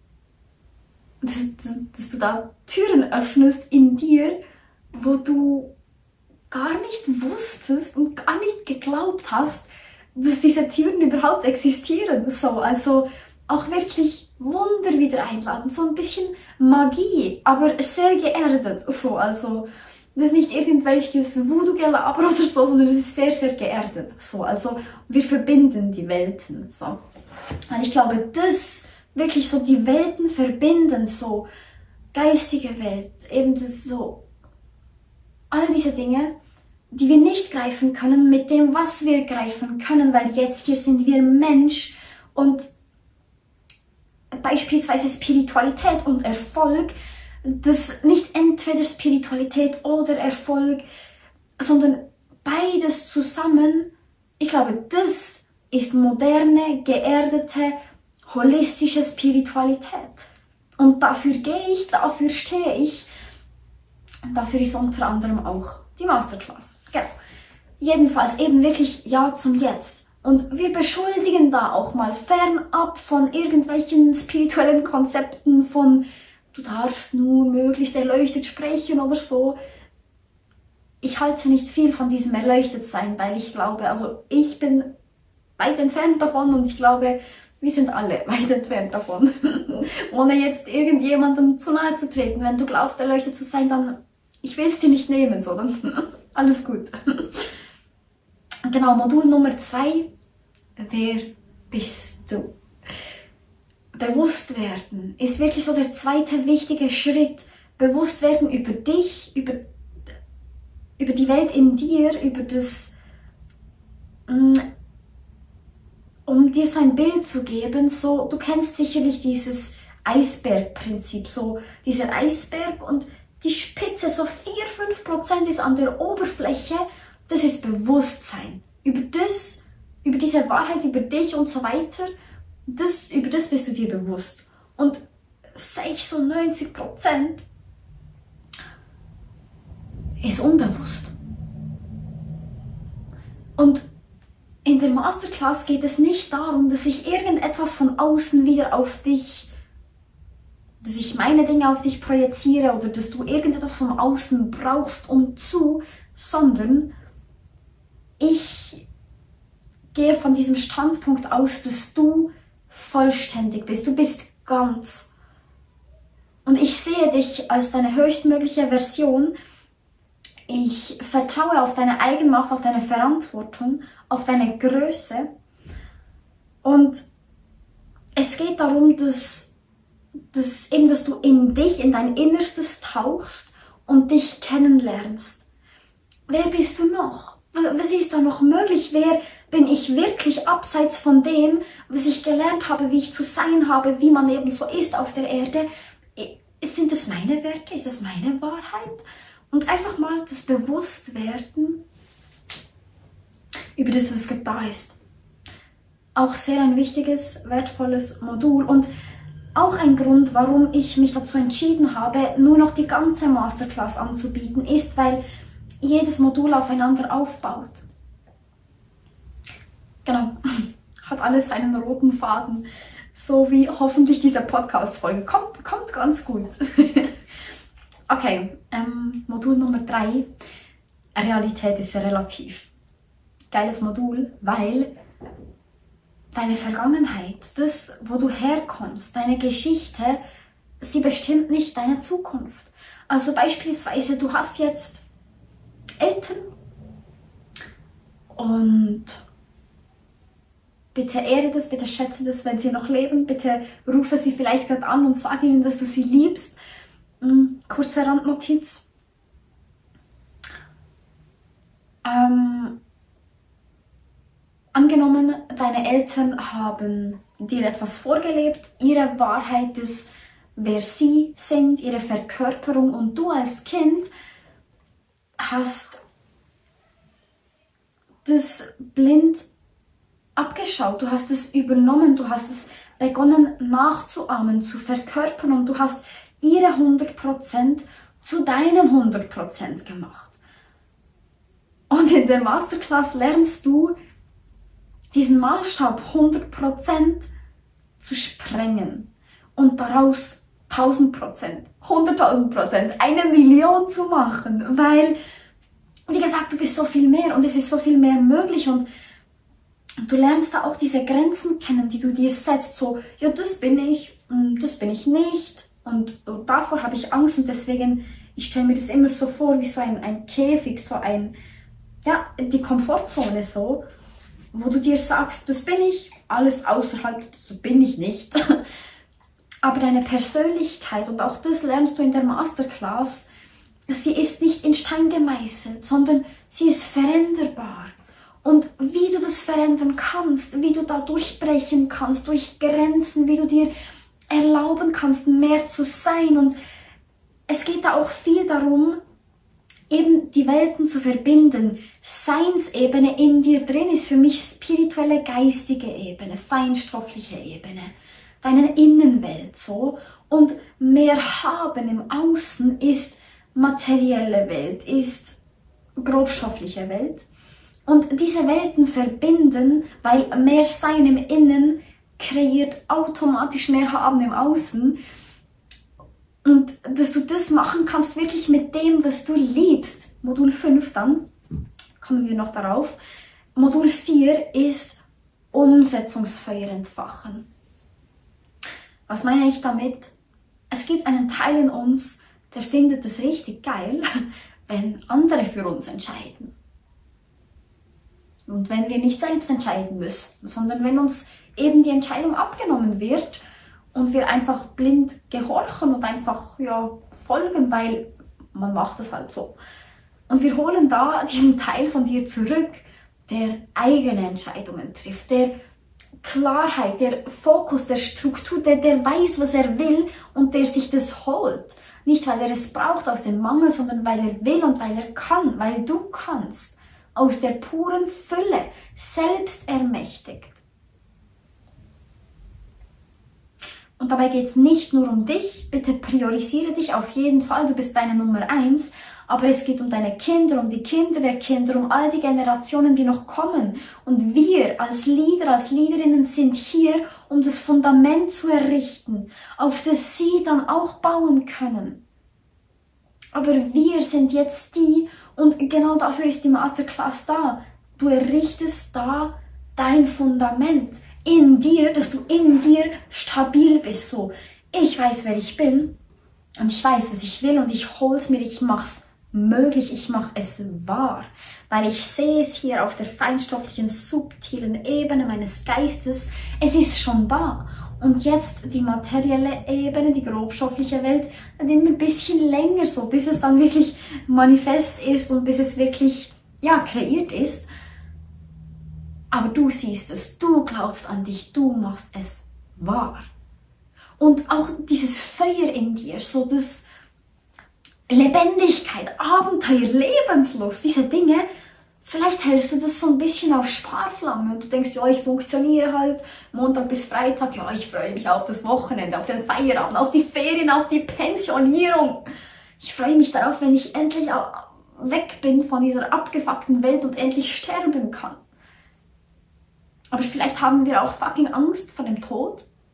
dass, dass, dass du da Türen öffnest in dir, wo du gar nicht wusstest und gar nicht geglaubt hast, dass diese Türen überhaupt existieren. So, also auch wirklich Wunder wieder einladen, so ein bisschen Magie, aber sehr geerdet. So, also das ist nicht irgendwelches Voodoo-Gelaber oder so, sondern es ist sehr, sehr geerdet. So, also wir verbinden die Welten. So. Und ich glaube, das wirklich so die Welten verbinden, so geistige Welt, eben das so, all diese Dinge, die wir nicht greifen können, mit dem, was wir greifen können, weil jetzt hier sind wir Mensch und beispielsweise Spiritualität und Erfolg, das nicht entweder Spiritualität oder Erfolg, sondern beides zusammen, ich glaube, das ist moderne, geerdete, holistische Spiritualität. Und dafür gehe ich, dafür stehe ich, dafür ist unter anderem auch die Masterclass. Genau. Jedenfalls eben wirklich Ja zum Jetzt. Und wir beschuldigen da auch mal fernab von irgendwelchen spirituellen Konzepten von du darfst nur möglichst erleuchtet sprechen oder so. Ich halte nicht viel von diesem Erleuchtetsein, weil ich glaube, also ich bin weit entfernt davon und ich glaube, wir sind alle weit entfernt davon. Ohne jetzt irgendjemandem zu nahe zu treten. Wenn du glaubst, erleuchtet zu sein, dann ich will es dir nicht nehmen, sondern alles gut. Genau, Modul Nummer zwei. Wer bist du? Bewusst werden ist wirklich so der zweite wichtige Schritt. Bewusst werden über dich, über, über die Welt in dir, über das, um dir so ein Bild zu geben. So, du kennst sicherlich dieses Eisbergprinzip, so dieser Eisberg und die Spitze, so vier bis fünf Prozent ist an der Oberfläche, das ist Bewusstsein. Über das, über diese Wahrheit, über dich und so weiter, das, über das bist du dir bewusst. Und sechsundneunzig Prozent ist unbewusst. Und in der Masterclass geht es nicht darum, dass ich irgendetwas von außen wieder auf dich, dass ich meine Dinge auf dich projiziere oder dass du irgendetwas von außen brauchst, um zu, sondern ich gehe von diesem Standpunkt aus, dass du vollständig bist. Du bist ganz. Und ich sehe dich als deine höchstmögliche Version. Ich vertraue auf deine Eigenmacht, auf deine Verantwortung, auf deine Größe. Und es geht darum, dass, dass, eben, dass du in dich, in dein Innerstes tauchst und dich kennenlernst. Wer bist du noch? Was ist da noch möglich? Wer bin ich wirklich abseits von dem, was ich gelernt habe, wie ich zu sein habe, wie man eben so ist auf der Erde? Sind das meine Werte? Ist das meine Wahrheit? Und einfach mal das Bewusstwerden über das, was da ist. Auch sehr ein wichtiges, wertvolles Modul und auch ein Grund, warum ich mich dazu entschieden habe, nur noch die ganze Masterclass anzubieten, ist, weil jedes Modul aufeinander aufbaut. Genau, hat alles einen roten Faden. So wie hoffentlich diese Podcast-Folge. Kommt, kommt ganz gut. Okay, ähm, Modul Nummer drei. Realität ist relativ. Geiles Modul, weil deine Vergangenheit, das, wo du herkommst, deine Geschichte, sie bestimmt nicht deine Zukunft. Also beispielsweise, du hast jetzt Eltern und bitte ehre das, bitte schätze das, wenn sie noch leben, bitte rufe sie vielleicht gerade an und sag ihnen, dass du sie liebst. Kurze Randnotiz. Ähm, angenommen, deine Eltern haben dir etwas vorgelebt, ihre Wahrheit ist, wer sie sind, ihre Verkörperung, und du als Kind hast das blind abgeschaut, du hast es übernommen, du hast es begonnen nachzuahmen, zu verkörpern, und du hast ihre hundert Prozent zu deinen hundert Prozent gemacht. Und in der Masterclass lernst du, diesen Maßstab hundert Prozent zu sprengen und daraus tausend Prozent, hunderttausend Prozent, eine Million zu machen, weil, wie gesagt, du bist so viel mehr und es ist so viel mehr möglich, und du lernst da auch diese Grenzen kennen, die du dir setzt, so, ja, das bin ich, das bin ich nicht, und, und davor habe ich Angst, und deswegen, ich stelle mir das immer so vor, wie so ein, ein Käfig, so ein, ja, die Komfortzone so, wo du dir sagst, das bin ich, alles außerhalb, das bin ich nicht. Aber deine Persönlichkeit, und auch das lernst du in der Masterclass, sie ist nicht in Stein gemeißelt, sondern sie ist veränderbar. Und wie du das verändern kannst, wie du da durchbrechen kannst, durch Grenzen, wie du dir erlauben kannst, mehr zu sein. Und es geht da auch viel darum, eben die Welten zu verbinden. Seinsebene in dir drin ist für mich spirituelle, geistige Ebene, feinstoffliche Ebene, deine Innenwelt so. Und mehr haben im Außen ist materielle Welt, ist grobstoffliche Welt. Und diese Welten verbinden, weil mehr Sein im Innen kreiert automatisch mehr Haben im Außen. Und dass du das machen kannst, wirklich mit dem, was du liebst. Modul fünf dann, kommen wir noch darauf. Modul vier ist Umsetzungsfeuer entfachen. Was meine ich damit? Es gibt einen Teil in uns, der findet es richtig geil, wenn andere für uns entscheiden. Und wenn wir nicht selbst entscheiden müssen, sondern wenn uns eben die Entscheidung abgenommen wird, und wir einfach blind gehorchen und einfach ja, folgen, weil man macht es halt so. Und wir holen da diesen Teil von dir zurück, der eigene Entscheidungen trifft, der Klarheit, der Fokus, der Struktur, der, der weiß, was er will und der sich das holt. Nicht, weil er es braucht aus dem Mangel, sondern weil er will und weil er kann, weil du kannst. Aus der puren Fülle, selbst ermächtigt. Und dabei geht es nicht nur um dich, bitte priorisiere dich auf jeden Fall, du bist deine Nummer eins, aber es geht um deine Kinder, um die Kinder der Kinder, um all die Generationen, die noch kommen. Und wir als Leader, als Leaderinnen sind hier, um das Fundament zu errichten, auf das sie dann auch bauen können. Aber wir sind jetzt die, und genau dafür ist die Masterclass da. Du errichtest da dein Fundament in dir, dass du in dir stabil bist. So, ich weiß, wer ich bin und ich weiß, was ich will und ich hol's mir, ich mach's möglich, ich mach es wahr, weil ich sehe es hier auf der feinstofflichen, subtilen Ebene meines Geistes. Es ist schon da. Und jetzt die materielle Ebene, die grobstoffliche Welt, dann immer ein bisschen länger so, bis es dann wirklich manifest ist und bis es wirklich, ja, kreiert ist. Aber du siehst es, du glaubst an dich, du machst es wahr. Und auch dieses Feuer in dir, so das Lebendigkeit, Abenteuer, Lebenslust, diese Dinge, vielleicht hältst du das so ein bisschen auf Sparflamme und du denkst, ja, ich funktioniere halt Montag bis Freitag, ja, ich freue mich auf das Wochenende, auf den Feierabend, auf die Ferien, auf die Pensionierung. Ich freue mich darauf, wenn ich endlich weg bin von dieser abgefuckten Welt und endlich sterben kann. Aber vielleicht haben wir auch fucking Angst vor dem Tod.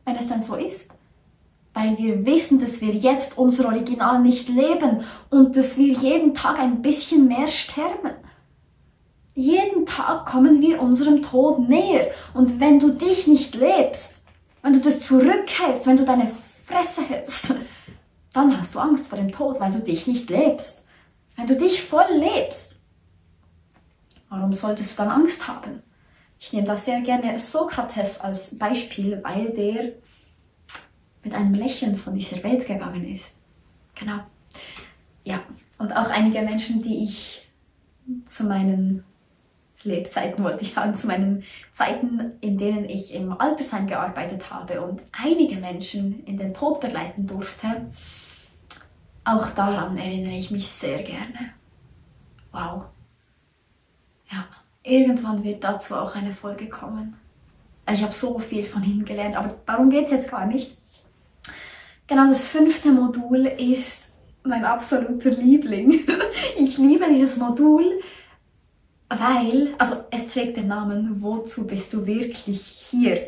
wenn es denn so ist. Weil wir wissen, dass wir jetzt unser Original nicht leben und dass wir jeden Tag ein bisschen mehr sterben. Jeden Tag kommen wir unserem Tod näher. Und wenn du dich nicht lebst, wenn du das zurückhältst, wenn du deine Fresse hältst, dann hast du Angst vor dem Tod, weil du dich nicht lebst. Wenn du dich voll lebst, warum solltest du dann Angst haben? Ich nehme das sehr gerne Sokrates als Beispiel, weil der mit einem Lächeln von dieser Welt gegangen ist. Genau. Ja, und auch einige Menschen, die ich zu meinen Lebzeiten, wollte ich sagen, zu meinen Zeiten, in denen ich im Altersheim gearbeitet habe und einige Menschen in den Tod begleiten durfte, auch daran erinnere ich mich sehr gerne. Wow. Ja, irgendwann wird dazu auch eine Folge kommen. Ich habe so viel von ihnen gelernt, aber darum geht es jetzt gar nicht. Genau, das fünfte Modul ist mein absoluter Liebling. Ich liebe dieses Modul, weil, also es trägt den Namen, wozu bist du wirklich hier?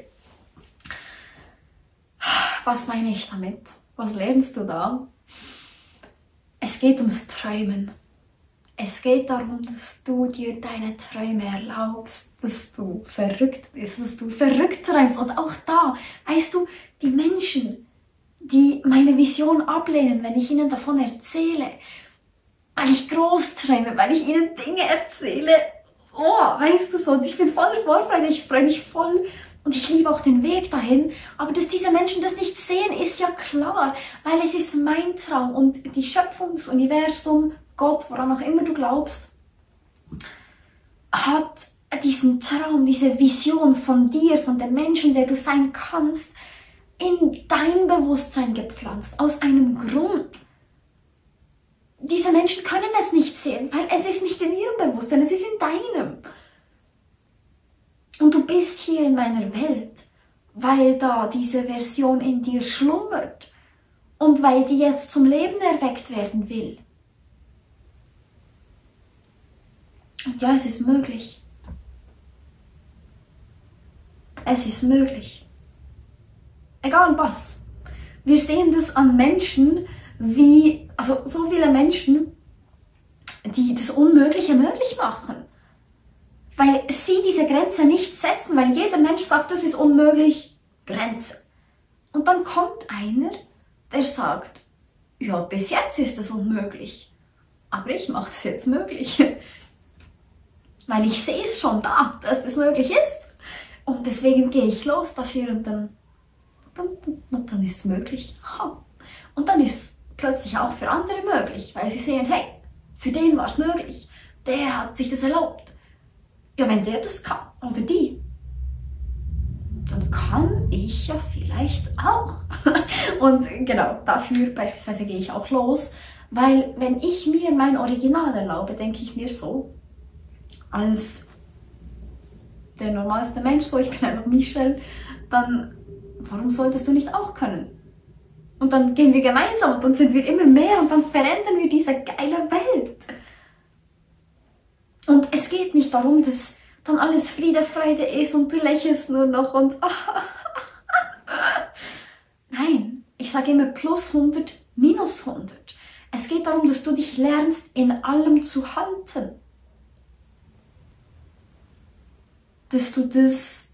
Was meine ich damit? Was lernst du da? Es geht ums Träumen. Es geht darum, dass du dir deine Träume erlaubst, dass du verrückt bist, dass du verrückt träumst. Und auch da, weißt du, die Menschen, die meine Vision ablehnen, wenn ich ihnen davon erzähle, weil ich groß träume, weil ich ihnen Dinge erzähle, oh, weißt du so, und ich bin voller Vorfreude, ich freue mich voll und ich liebe auch den Weg dahin, aber dass diese Menschen das nicht sehen, ist ja klar, weil es ist mein Traum und die Schöpfung, das Universum, Gott, woran auch immer du glaubst, hat diesen Traum, diese Vision von dir, von dem Menschen, der du sein kannst, in dein Bewusstsein gepflanzt, aus einem Grund. Diese Menschen können es nicht sehen, weil es ist nicht in ihrem Bewusstsein, es ist in deinem. Und du bist hier in meiner Welt, weil da diese Version in dir schlummert und weil die jetzt zum Leben erweckt werden will. Und ja, es ist möglich. Es ist möglich. Egal was. Wir sehen das an Menschen, wie, also so viele Menschen, die das Unmögliche möglich machen. Weil sie diese Grenze nicht setzen, weil jeder Mensch sagt, das ist unmöglich, Grenze. Und dann kommt einer, der sagt, ja, bis jetzt ist das unmöglich, aber ich mache es jetzt möglich. Weil ich sehe es schon da, dass es möglich ist. Und deswegen gehe ich los dafür und dann, dann, und dann ist es möglich. Und dann ist es plötzlich auch für andere möglich, weil sie sehen, hey, für den war es möglich, der hat sich das erlaubt. Ja, wenn der das kann, oder die, dann kann ich ja vielleicht auch. Und genau, dafür beispielsweise gehe ich auch los, weil wenn ich mir mein Original erlaube, denke ich mir so, als der normalste Mensch, so ich bin einfach Michelle, dann warum solltest du nicht auch können? Und dann gehen wir gemeinsam und dann sind wir immer mehr und dann verändern wir diese geile Welt. Und es geht nicht darum, dass dann alles Friede, Freude ist und du lächelst nur noch und nein, ich sage immer plus hundert, minus hundert. Es geht darum, dass du dich lernst, in allem zu halten. Dass du das,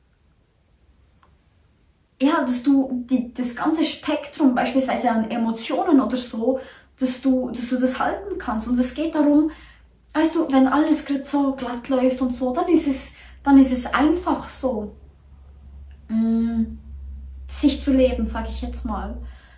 ja, dass du die, das ganze Spektrum, beispielsweise an Emotionen oder so, dass du, dass du das halten kannst. Und es geht darum, weißt du, wenn alles gerade so glatt läuft und so, dann ist es, dann ist es einfach so, mh, sich zu leben, sage ich jetzt mal.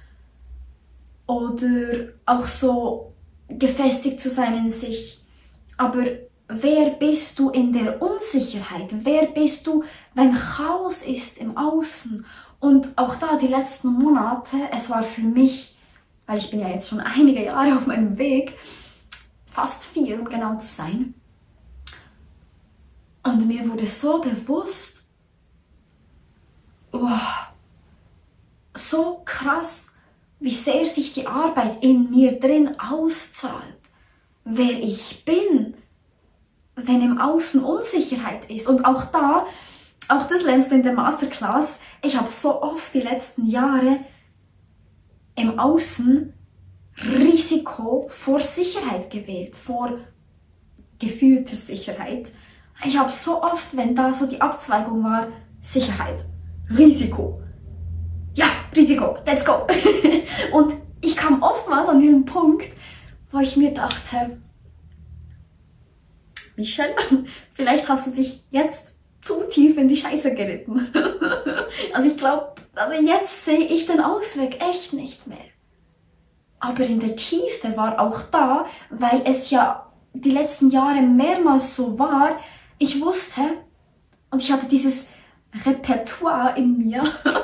Oder auch so gefestigt zu sein in sich. Aber wer bist du in der Unsicherheit? Wer bist du, wenn Chaos ist im Außen? Und auch da die letzten Monate, es war für mich, weil ich bin ja jetzt schon einige Jahre auf meinem Weg, fast vier, um genau zu sein. Und mir wurde so bewusst, oh, so krass, wie sehr sich die Arbeit in mir drin auszahlt. Wer ich bin, wenn im Außen Unsicherheit ist. Und auch da, auch das lernst du in der Masterclass, ich habe so oft die letzten Jahre im Außen Risiko vor Sicherheit gewählt, vor gefühlter Sicherheit. Ich habe so oft, wenn da so die Abzweigung war, Sicherheit, Risiko, ja, Risiko, let's go. Und ich kam oftmals an diesen Punkt, wo ich mir dachte, Michelle, vielleicht hast du dich jetzt zu tief in die Scheiße geritten. Also ich glaube, also jetzt sehe ich den Ausweg echt nicht mehr. Aber in der Tiefe war auch da, weil es ja die letzten Jahre mehrmals so war, ich wusste und ich hatte dieses Repertoire in mir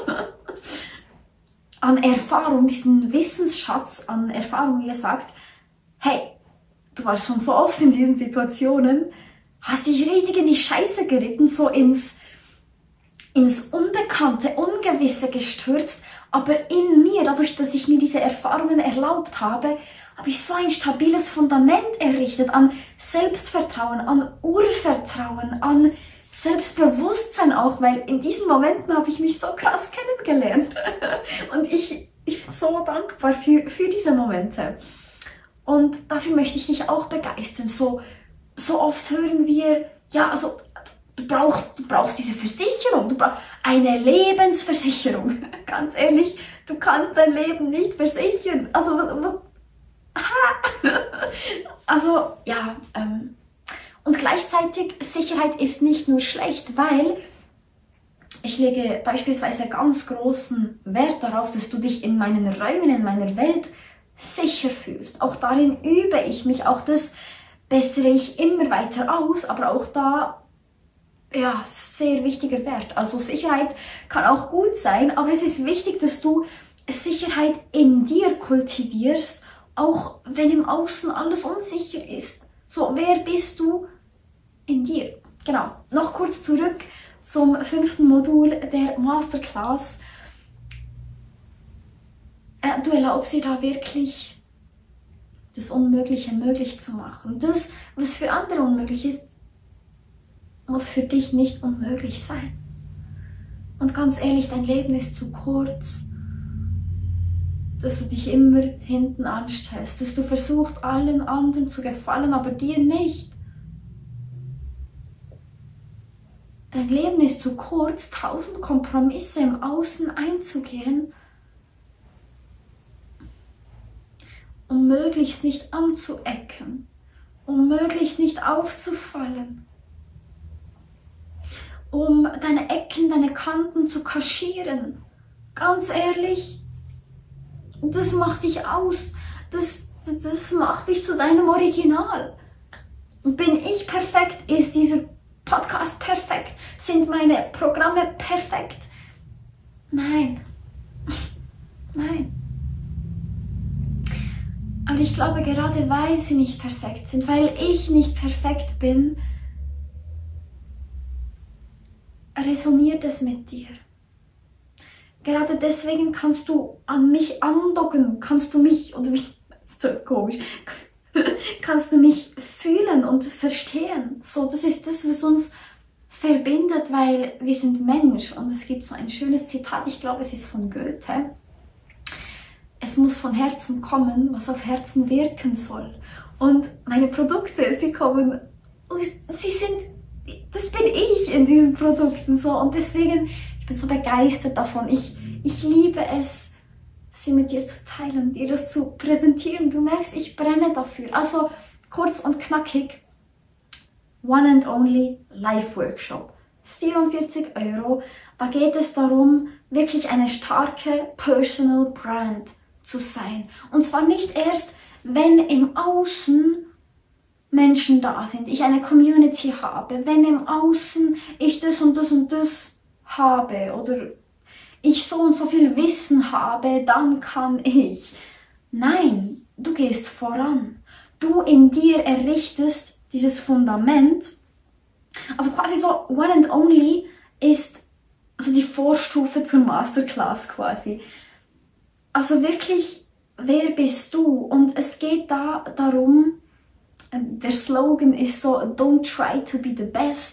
an Erfahrung, diesen Wissensschatz an Erfahrung, wie gesagt, hey, du warst schon so oft in diesen Situationen, hast dich richtig in die Scheiße geritten, so ins, ins Unbekannte, Ungewisse gestürzt, aber in mir, dadurch, dass ich mir diese Erfahrungen erlaubt habe, habe ich so ein stabiles Fundament errichtet an Selbstvertrauen, an Urvertrauen, an Selbstbewusstsein auch, weil in diesen Momenten habe ich mich so krass kennengelernt. Und ich, ich bin so dankbar für, für diese Momente. Und dafür möchte ich dich auch begeistern. So, so oft hören wir, ja, also du brauchst, du brauchst diese Versicherung, du brauchst eine Lebensversicherung. Ganz ehrlich, du kannst dein Leben nicht versichern. Also, was, was, also ja, ähm, und gleichzeitig Sicherheit ist nicht nur schlecht, weil ich lege beispielsweise ganz großen Wert darauf, dass du dich in meinen Räumen, in meiner Welt sicher fühlst. Auch darin übe ich mich, auch das bessere ich immer weiter aus, aber auch da, ja, sehr wichtiger Wert. Also Sicherheit kann auch gut sein, aber es ist wichtig, dass du Sicherheit in dir kultivierst, auch wenn im Außen alles unsicher ist. So, wer bist du in dir? Genau, noch kurz zurück zum fünften Modul der Masterclass. Äh, du erlaubst dir da wirklich, das Unmögliche möglich zu machen. Das, was für andere unmöglich ist, muss für dich nicht unmöglich sein. Und ganz ehrlich, dein Leben ist zu kurz, dass du dich immer hinten anstellst, dass du versuchst, allen anderen zu gefallen, aber dir nicht. Dein Leben ist zu kurz, tausend Kompromisse im Außen einzugehen, um möglichst nicht anzuecken, um möglichst nicht aufzufallen, um deine Ecken, deine Kanten zu kaschieren. Ganz ehrlich, das macht dich aus, das, das macht dich zu deinem Original. Bin ich perfekt? Ist dieser Podcast perfekt? Sind meine Programme perfekt? Nein. Nein. Aber ich glaube, gerade weil sie nicht perfekt sind, weil ich nicht perfekt bin, resoniert es mit dir. Gerade deswegen kannst du an mich andocken, kannst du mich, oder mich, das ist komisch, kannst du mich fühlen und verstehen. So, das ist das, was uns verbindet, weil wir sind Mensch. Und es gibt so ein schönes Zitat, ich glaube, es ist von Goethe. Es muss von Herzen kommen, was auf Herzen wirken soll. Und meine Produkte, sie kommen, sie sind, das bin ich in diesen Produkten so. Und deswegen, ich bin so begeistert davon. Ich, ich liebe es, sie mit dir zu teilen, dir das zu präsentieren. Du merkst, ich brenne dafür. Also kurz und knackig, One and Only Live Workshop. vierundvierzig Euro. Da geht es darum, wirklich eine starke Personal Brand zu sein. Und zwar nicht erst, wenn im Außen Menschen da sind, ich eine Community habe, wenn im Außen ich das und das und das habe oder ich so und so viel Wissen habe, dann kann ich. Nein, du gehst voran. Du in dir errichtest dieses Fundament. Also quasi so One and Only ist also die Vorstufe zur Masterclass quasi. Also wirklich, wer bist du? Und es geht da darum, der Slogan ist so, don't try to be the best,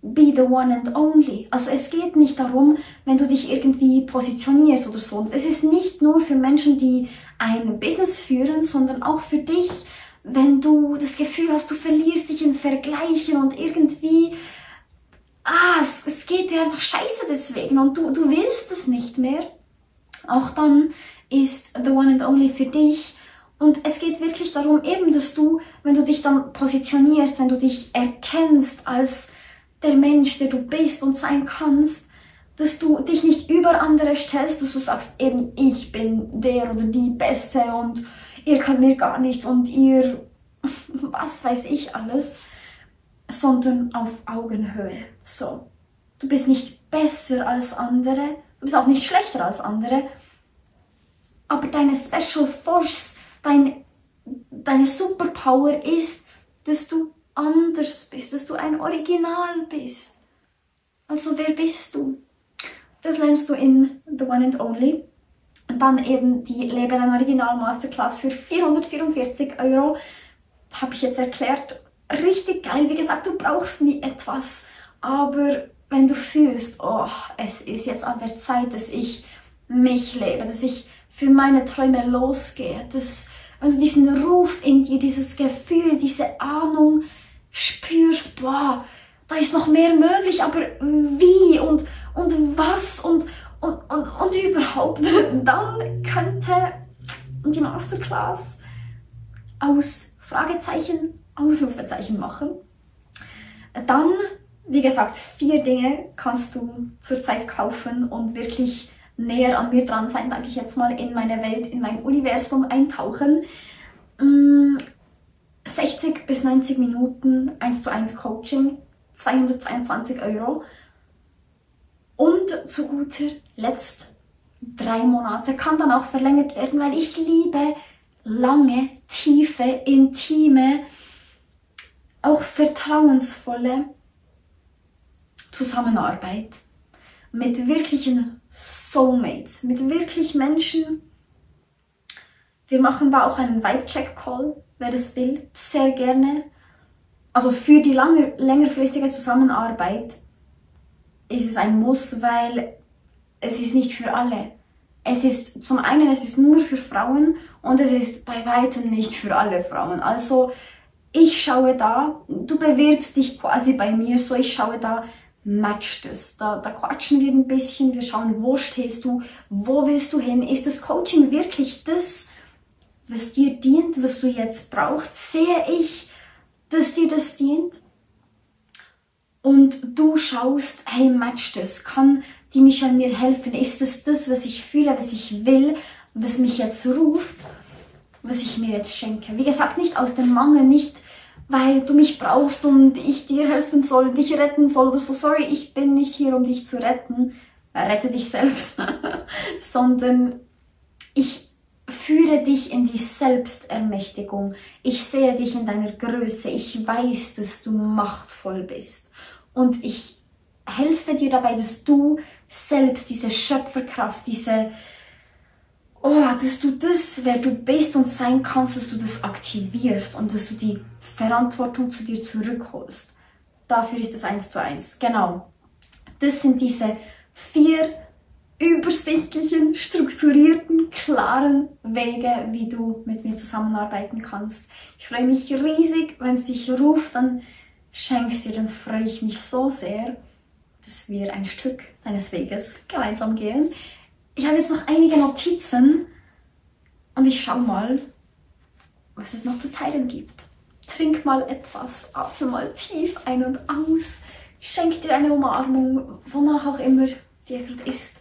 be the one and only. Also es geht nicht darum, wenn du dich irgendwie positionierst oder so. Und es ist nicht nur für Menschen, die ein Business führen, sondern auch für dich, wenn du das Gefühl hast, du verlierst dich in Vergleichen und irgendwie, ah, es, es geht dir einfach scheiße deswegen und du, du willst es nicht mehr. Auch dann ist the one and only für dich. Und es geht wirklich darum, eben, dass du, wenn du dich dann positionierst, wenn du dich erkennst als der Mensch, der du bist und sein kannst, dass du dich nicht über andere stellst, dass du sagst, eben, ich bin der oder die Beste und ihr könnt mir gar nicht und ihr, was weiß ich alles, sondern auf Augenhöhe. So, du bist nicht besser als andere, du bist auch nicht schlechter als andere, aber deine Special Force, dein, deine Superpower ist, dass du anders bist, dass du ein Original bist. Also wer bist du? Das lernst du in The One and Only. Und dann eben die Lebe dein Original Masterclass für vierhundertvierundvierzig Euro. Habe ich jetzt erklärt. Richtig geil. Wie gesagt, du brauchst nie etwas. Aber wenn du fühlst, oh, es ist jetzt an der Zeit, dass ich mich lebe, dass ich für meine Träume losgehe, dass, wenn du diesen Ruf in dir, dieses Gefühl, diese Ahnung spürst, boah, da ist noch mehr möglich, aber wie und, und was und, und, und, und überhaupt, dann könnte die Masterclass aus Fragezeichen, Ausrufezeichen machen. Dann, wie gesagt, vier Dinge kannst du zurzeit kaufen und wirklich näher an mir dran sein, sage ich jetzt mal, in meine Welt, in mein Universum eintauchen. sechzig bis neunzig Minuten eins zu eins Coaching, zweihundertzweiundzwanzig Euro. Und zu guter Letzt drei Monate, kann dann auch verlängert werden, weil ich liebe lange, tiefe, intime, auch vertrauensvolle Zusammenarbeit mit wirklichen Soulmates, mit wirklich Menschen. Wir machen da auch einen Vibe-Check-Call, wer das will, sehr gerne. Also für die lange, längerfristige Zusammenarbeit ist es ein Muss, weil es ist nicht für alle. Es ist zum einen, es ist nur für Frauen und es ist bei weitem nicht für alle Frauen. Also ich schaue da, du bewirbst dich quasi bei mir, so ich schaue da, matcht es. Da, da quatschen wir ein bisschen, wir schauen, wo stehst du, wo willst du hin, ist das Coaching wirklich das, was dir dient, was du jetzt brauchst, sehe ich, dass dir das dient? Und du schaust, hey, matcht es, kann die Michelle mir helfen, ist es das, was ich fühle, was ich will, was mich jetzt ruft, was ich mir jetzt schenke. Wie gesagt, nicht aus dem Mangel, nicht weil du mich brauchst und ich dir helfen soll, dich retten soll oder so. Sorry, ich bin nicht hier, um dich zu retten. Rette dich selbst. Sondern ich führe dich in die Selbstermächtigung. Ich sehe dich in deiner Größe. Ich weiß, dass du machtvoll bist. Und ich helfe dir dabei, dass du selbst diese Schöpferkraft, diese Oh, dass du das, wer du bist und sein kannst, dass du das aktivierst und dass du die Verantwortung zu dir zurückholst. Dafür ist es eins zu eins. Genau. Das sind diese vier übersichtlichen, strukturierten, klaren Wege, wie du mit mir zusammenarbeiten kannst. Ich freue mich riesig, wenn es dich ruft, dann schenkst dir, dann freue ich mich so sehr, dass wir ein Stück deines Weges gemeinsam gehen. Ich habe jetzt noch einige Notizen und ich schaue mal, was es noch zu teilen gibt. Trink mal etwas, atme mal tief ein und aus, schenk dir eine Umarmung, wonach auch immer dir gerade ist.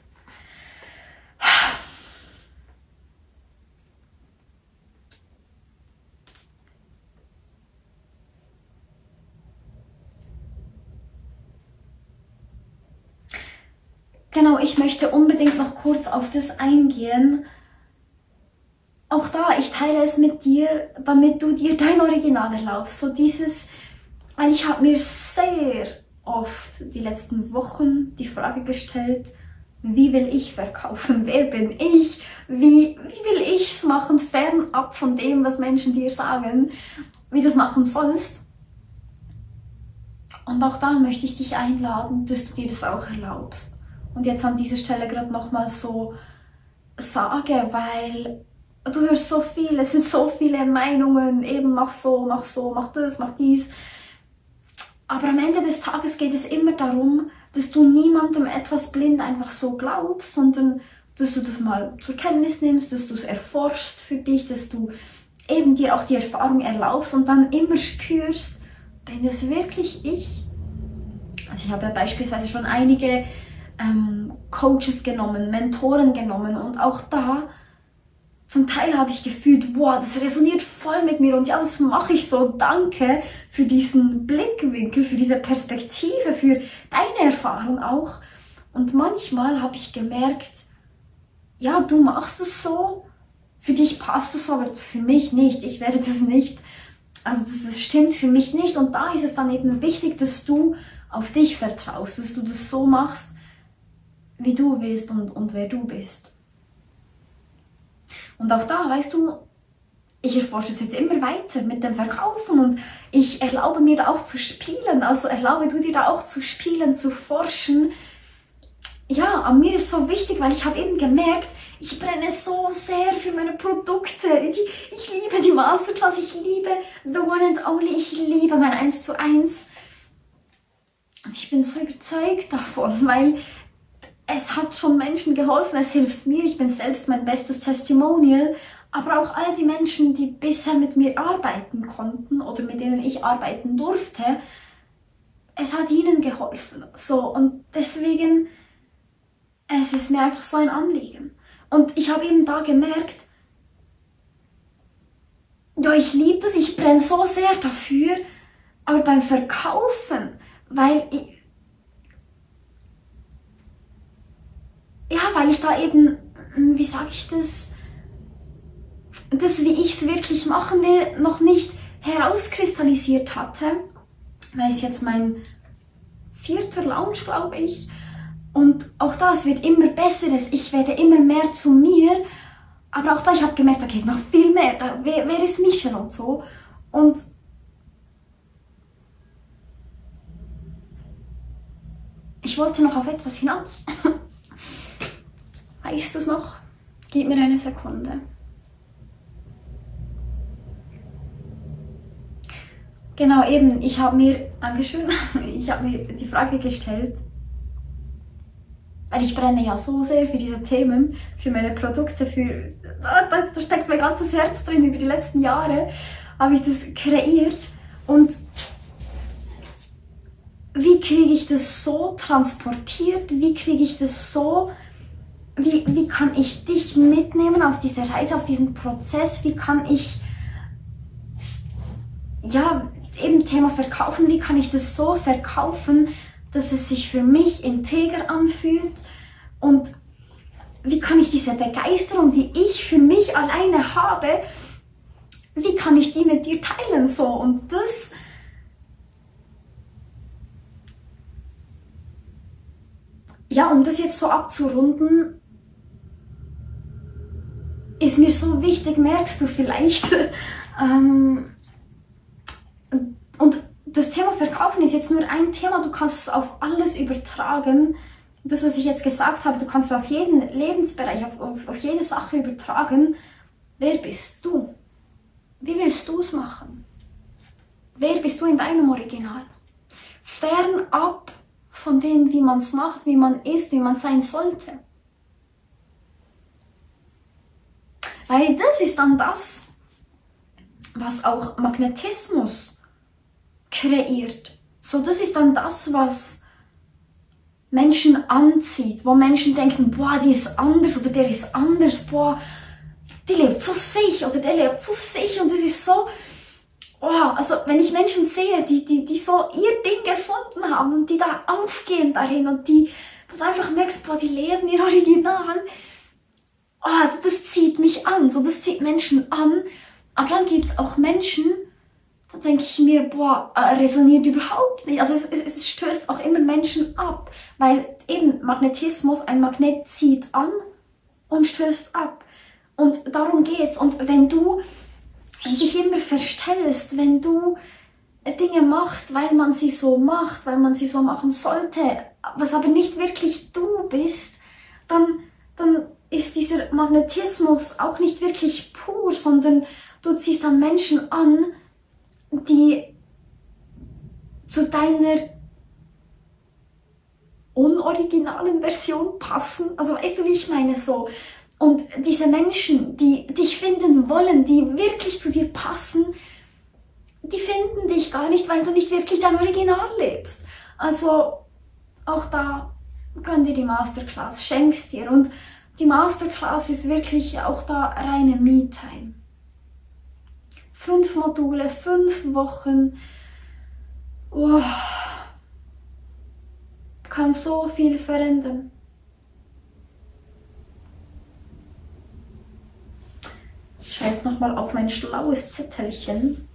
Genau, ich möchte unbedingt noch kurz auf das eingehen. Auch da, ich teile es mit dir, damit du dir dein Original erlaubst. So dieses, weil ich habe mir sehr oft die letzten Wochen die Frage gestellt, wie will ich verkaufen? Wer bin ich? Wie, wie will ich es machen? Fernab von dem, was Menschen dir sagen, wie du es machen sollst. Und auch da möchte ich dich einladen, dass du dir das auch erlaubst. Und jetzt an dieser Stelle gerade nochmal so sage, weil du hörst so viel, es sind so viele Meinungen, eben mach so, mach so, mach das, mach dies. Aber am Ende des Tages geht es immer darum, dass du niemandem etwas blind einfach so glaubst, sondern dass du das mal zur Kenntnis nimmst, dass du es erforschst für dich, dass du eben dir auch die Erfahrung erlaubst und dann immer spürst, bin es wirklich ich? Also ich habe ja beispielsweise schon einige ähm, Coaches genommen, Mentoren genommen und auch da zum Teil habe ich gefühlt, wow, das resoniert voll mit mir und ja, das mache ich so. Danke für diesen Blickwinkel, für diese Perspektive, für deine Erfahrung auch. Und manchmal habe ich gemerkt, ja, du machst es so, für dich passt es so, aber für mich nicht. Ich werde das nicht, also das, das stimmt für mich nicht. Und da ist es dann eben wichtig, dass du auf dich vertraust, dass du das so machst, wie du willst und, und wer du bist. Und auch da, weißt du, ich erforsche es jetzt immer weiter mit dem Verkaufen und ich erlaube mir da auch zu spielen, also erlaube du dir da auch zu spielen, zu forschen. Ja, an mir ist so wichtig, weil ich habe eben gemerkt, ich brenne so sehr für meine Produkte. Ich, ich liebe die Masterclass, ich liebe The One and Only, ich liebe mein eins zu eins. Und ich bin so überzeugt davon, weil es hat schon Menschen geholfen, es hilft mir, ich bin selbst mein bestes Testimonial, aber auch all die Menschen, die bisher mit mir arbeiten konnten oder mit denen ich arbeiten durfte, es hat ihnen geholfen. So, und deswegen, es ist mir einfach so ein Anliegen. Und ich habe eben da gemerkt, ja, ich liebe das, ich brenne so sehr dafür, aber beim Verkaufen, weil ich, ja, weil ich da eben, wie sage ich das, das, wie ich es wirklich machen will, noch nicht herauskristallisiert hatte, weil es jetzt mein vierter Launch, glaube ich, und auch da, es wird immer Besseres, ich werde immer mehr zu mir, aber auch da, ich habe gemerkt, da geht noch viel mehr, da, wer, wer ist Michelle und so, und ich wollte noch auf etwas hinaus. Weißt du es noch? Gib mir eine Sekunde. Genau, eben, ich habe mir, Dankeschön, ich habe mir die Frage gestellt, weil ich brenne ja so sehr für diese Themen, für meine Produkte, für, da, da steckt mein ganzes Herz drin, über die letzten Jahre habe ich das kreiert und wie kriege ich das so transportiert, wie kriege ich das so, wie, wie kann ich dich mitnehmen auf diese Reise, auf diesen Prozess, wie kann ich, ja, eben Thema Verkaufen, wie kann ich das so verkaufen, dass es sich für mich integer anfühlt und wie kann ich diese Begeisterung, die ich für mich alleine habe, wie kann ich die mit dir teilen so und das ja, um das jetzt so abzurunden, ist mir so wichtig, merkst du vielleicht, ähm, und das Thema Verkaufen ist jetzt nur ein Thema, du kannst es auf alles übertragen. Das, was ich jetzt gesagt habe, du kannst es auf jeden Lebensbereich, auf, auf, auf jede Sache übertragen. Wer bist du? Wie willst du es machen? Wer bist du in deinem Original? Fernab von dem, wie man es macht, wie man ist, wie man sein sollte. Weil das ist dann das, was auch Magnetismus kreiert. So, das ist dann das, was Menschen anzieht, wo Menschen denken, boah, die ist anders oder der ist anders, boah, die lebt so sich oder der lebt so sich und das ist so, oh, also wenn ich Menschen sehe, die, die, die so ihr Ding gefunden haben und die da aufgehen darin und die, wo du einfach merkst, boah, die leben ihr Original, oh, das zieht mich an, so, das zieht Menschen an, aber dann gibt es auch Menschen, da denke ich mir, boah, resoniert überhaupt nicht. Also es, es, es stößt auch immer Menschen ab, weil eben Magnetismus, ein Magnet zieht an und stößt ab. Und darum geht's. Und wenn du dich immer verstellst, wenn du Dinge machst, weil man sie so macht, weil man sie so machen sollte, was aber nicht wirklich du bist, dann, dann ist dieser Magnetismus auch nicht wirklich pur, sondern du ziehst dann Menschen an, die zu deiner unoriginalen Version passen. Also weißt du, wie ich meine? So. Und diese Menschen, die dich finden wollen, die wirklich zu dir passen, die finden dich gar nicht, weil du nicht wirklich dein Original lebst. Also auch da gönn dir die Masterclass, schenk's dir. Und die Masterclass ist wirklich auch da reine Me-Time. Fünf Module, fünf Wochen. Oh, kann so viel verändern. Ich schaue jetzt nochmal auf mein schlaues Zettelchen.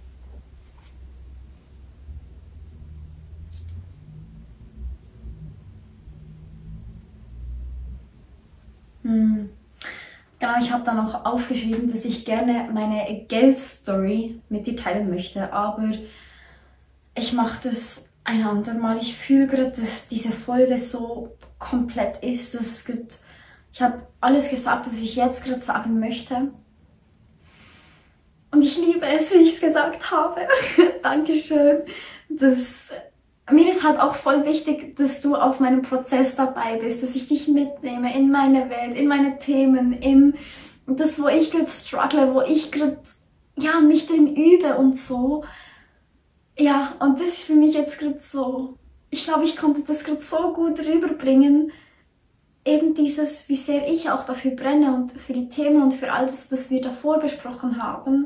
Hm. Genau, ich habe dann auch aufgeschrieben, dass ich gerne meine Geldstory mit dir teilen möchte, aber ich mache das ein andermal. Ich fühle gerade, dass diese Folge so komplett ist. Dass ich habe alles gesagt, was ich jetzt gerade sagen möchte. Und ich liebe es, wie ich es gesagt habe. Dankeschön. Das, mir ist halt auch voll wichtig, dass du auf meinem Prozess dabei bist, dass ich dich mitnehme in meine Welt, in meine Themen, in das, wo ich gerade struggle, wo ich gerade ja, mich drin übe und so. Ja, und das ist für mich jetzt gerade so, ich glaube, ich konnte das gerade so gut rüberbringen, eben dieses, wie sehr ich auch dafür brenne und für die Themen und für all das, was wir davor besprochen haben.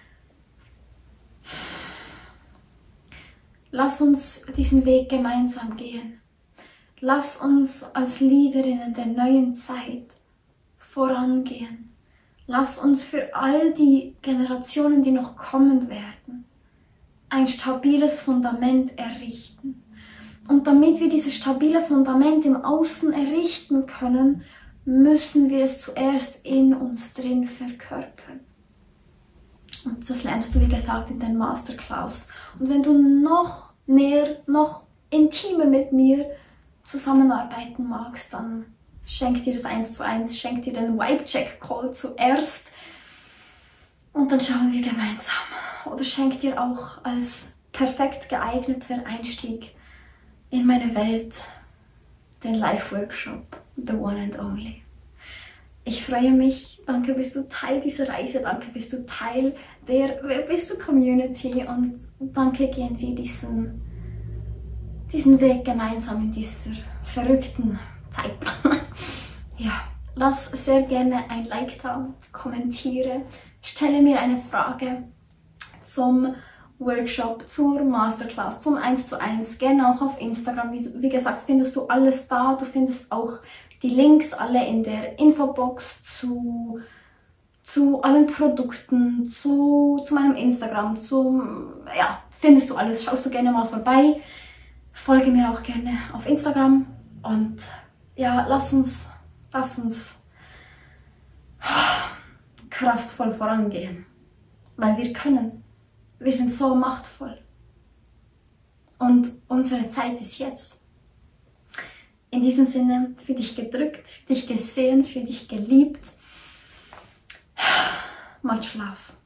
Lass uns diesen Weg gemeinsam gehen. Lass uns als Leaderinnen der neuen Zeit vorangehen. Lass uns für all die Generationen, die noch kommen werden, ein stabiles Fundament errichten. Und damit wir dieses stabile Fundament im Außen errichten können, müssen wir es zuerst in uns drin verkörpern. Und das lernst du, wie gesagt, in den Masterclass. Und wenn du noch näher, noch intimer mit mir zusammenarbeiten magst, dann schenk dir das eins zu eins, schenk dir den Vibe-Check-Call zuerst und dann schauen wir gemeinsam. Oder schenk dir auch als perfekt geeigneter Einstieg in meine Welt den Live-Workshop, The One and Only. Ich freue mich, danke bist du Teil dieser Reise, danke bist du Teil der Wer bist du Community und danke gehen wir diesen, diesen Weg gemeinsam in dieser verrückten Zeit. Ja, lass sehr gerne ein Like da, kommentiere, stelle mir eine Frage zum Workshop, zur Masterclass, zum eins zu eins, gerne auch auf Instagram. Wie, wie gesagt, findest du alles da. Du findest auch die Links alle in der Infobox zu, zu allen Produkten, zu, zu meinem Instagram, zum, ja, findest du alles. Schaust du gerne mal vorbei. Folge mir auch gerne auf Instagram und ja, lass uns, lass uns kraftvoll vorangehen, weil wir können. Wir sind so machtvoll. Und unsere Zeit ist jetzt. In diesem Sinne, für dich gedrückt, für dich gesehen, für dich geliebt. Much love.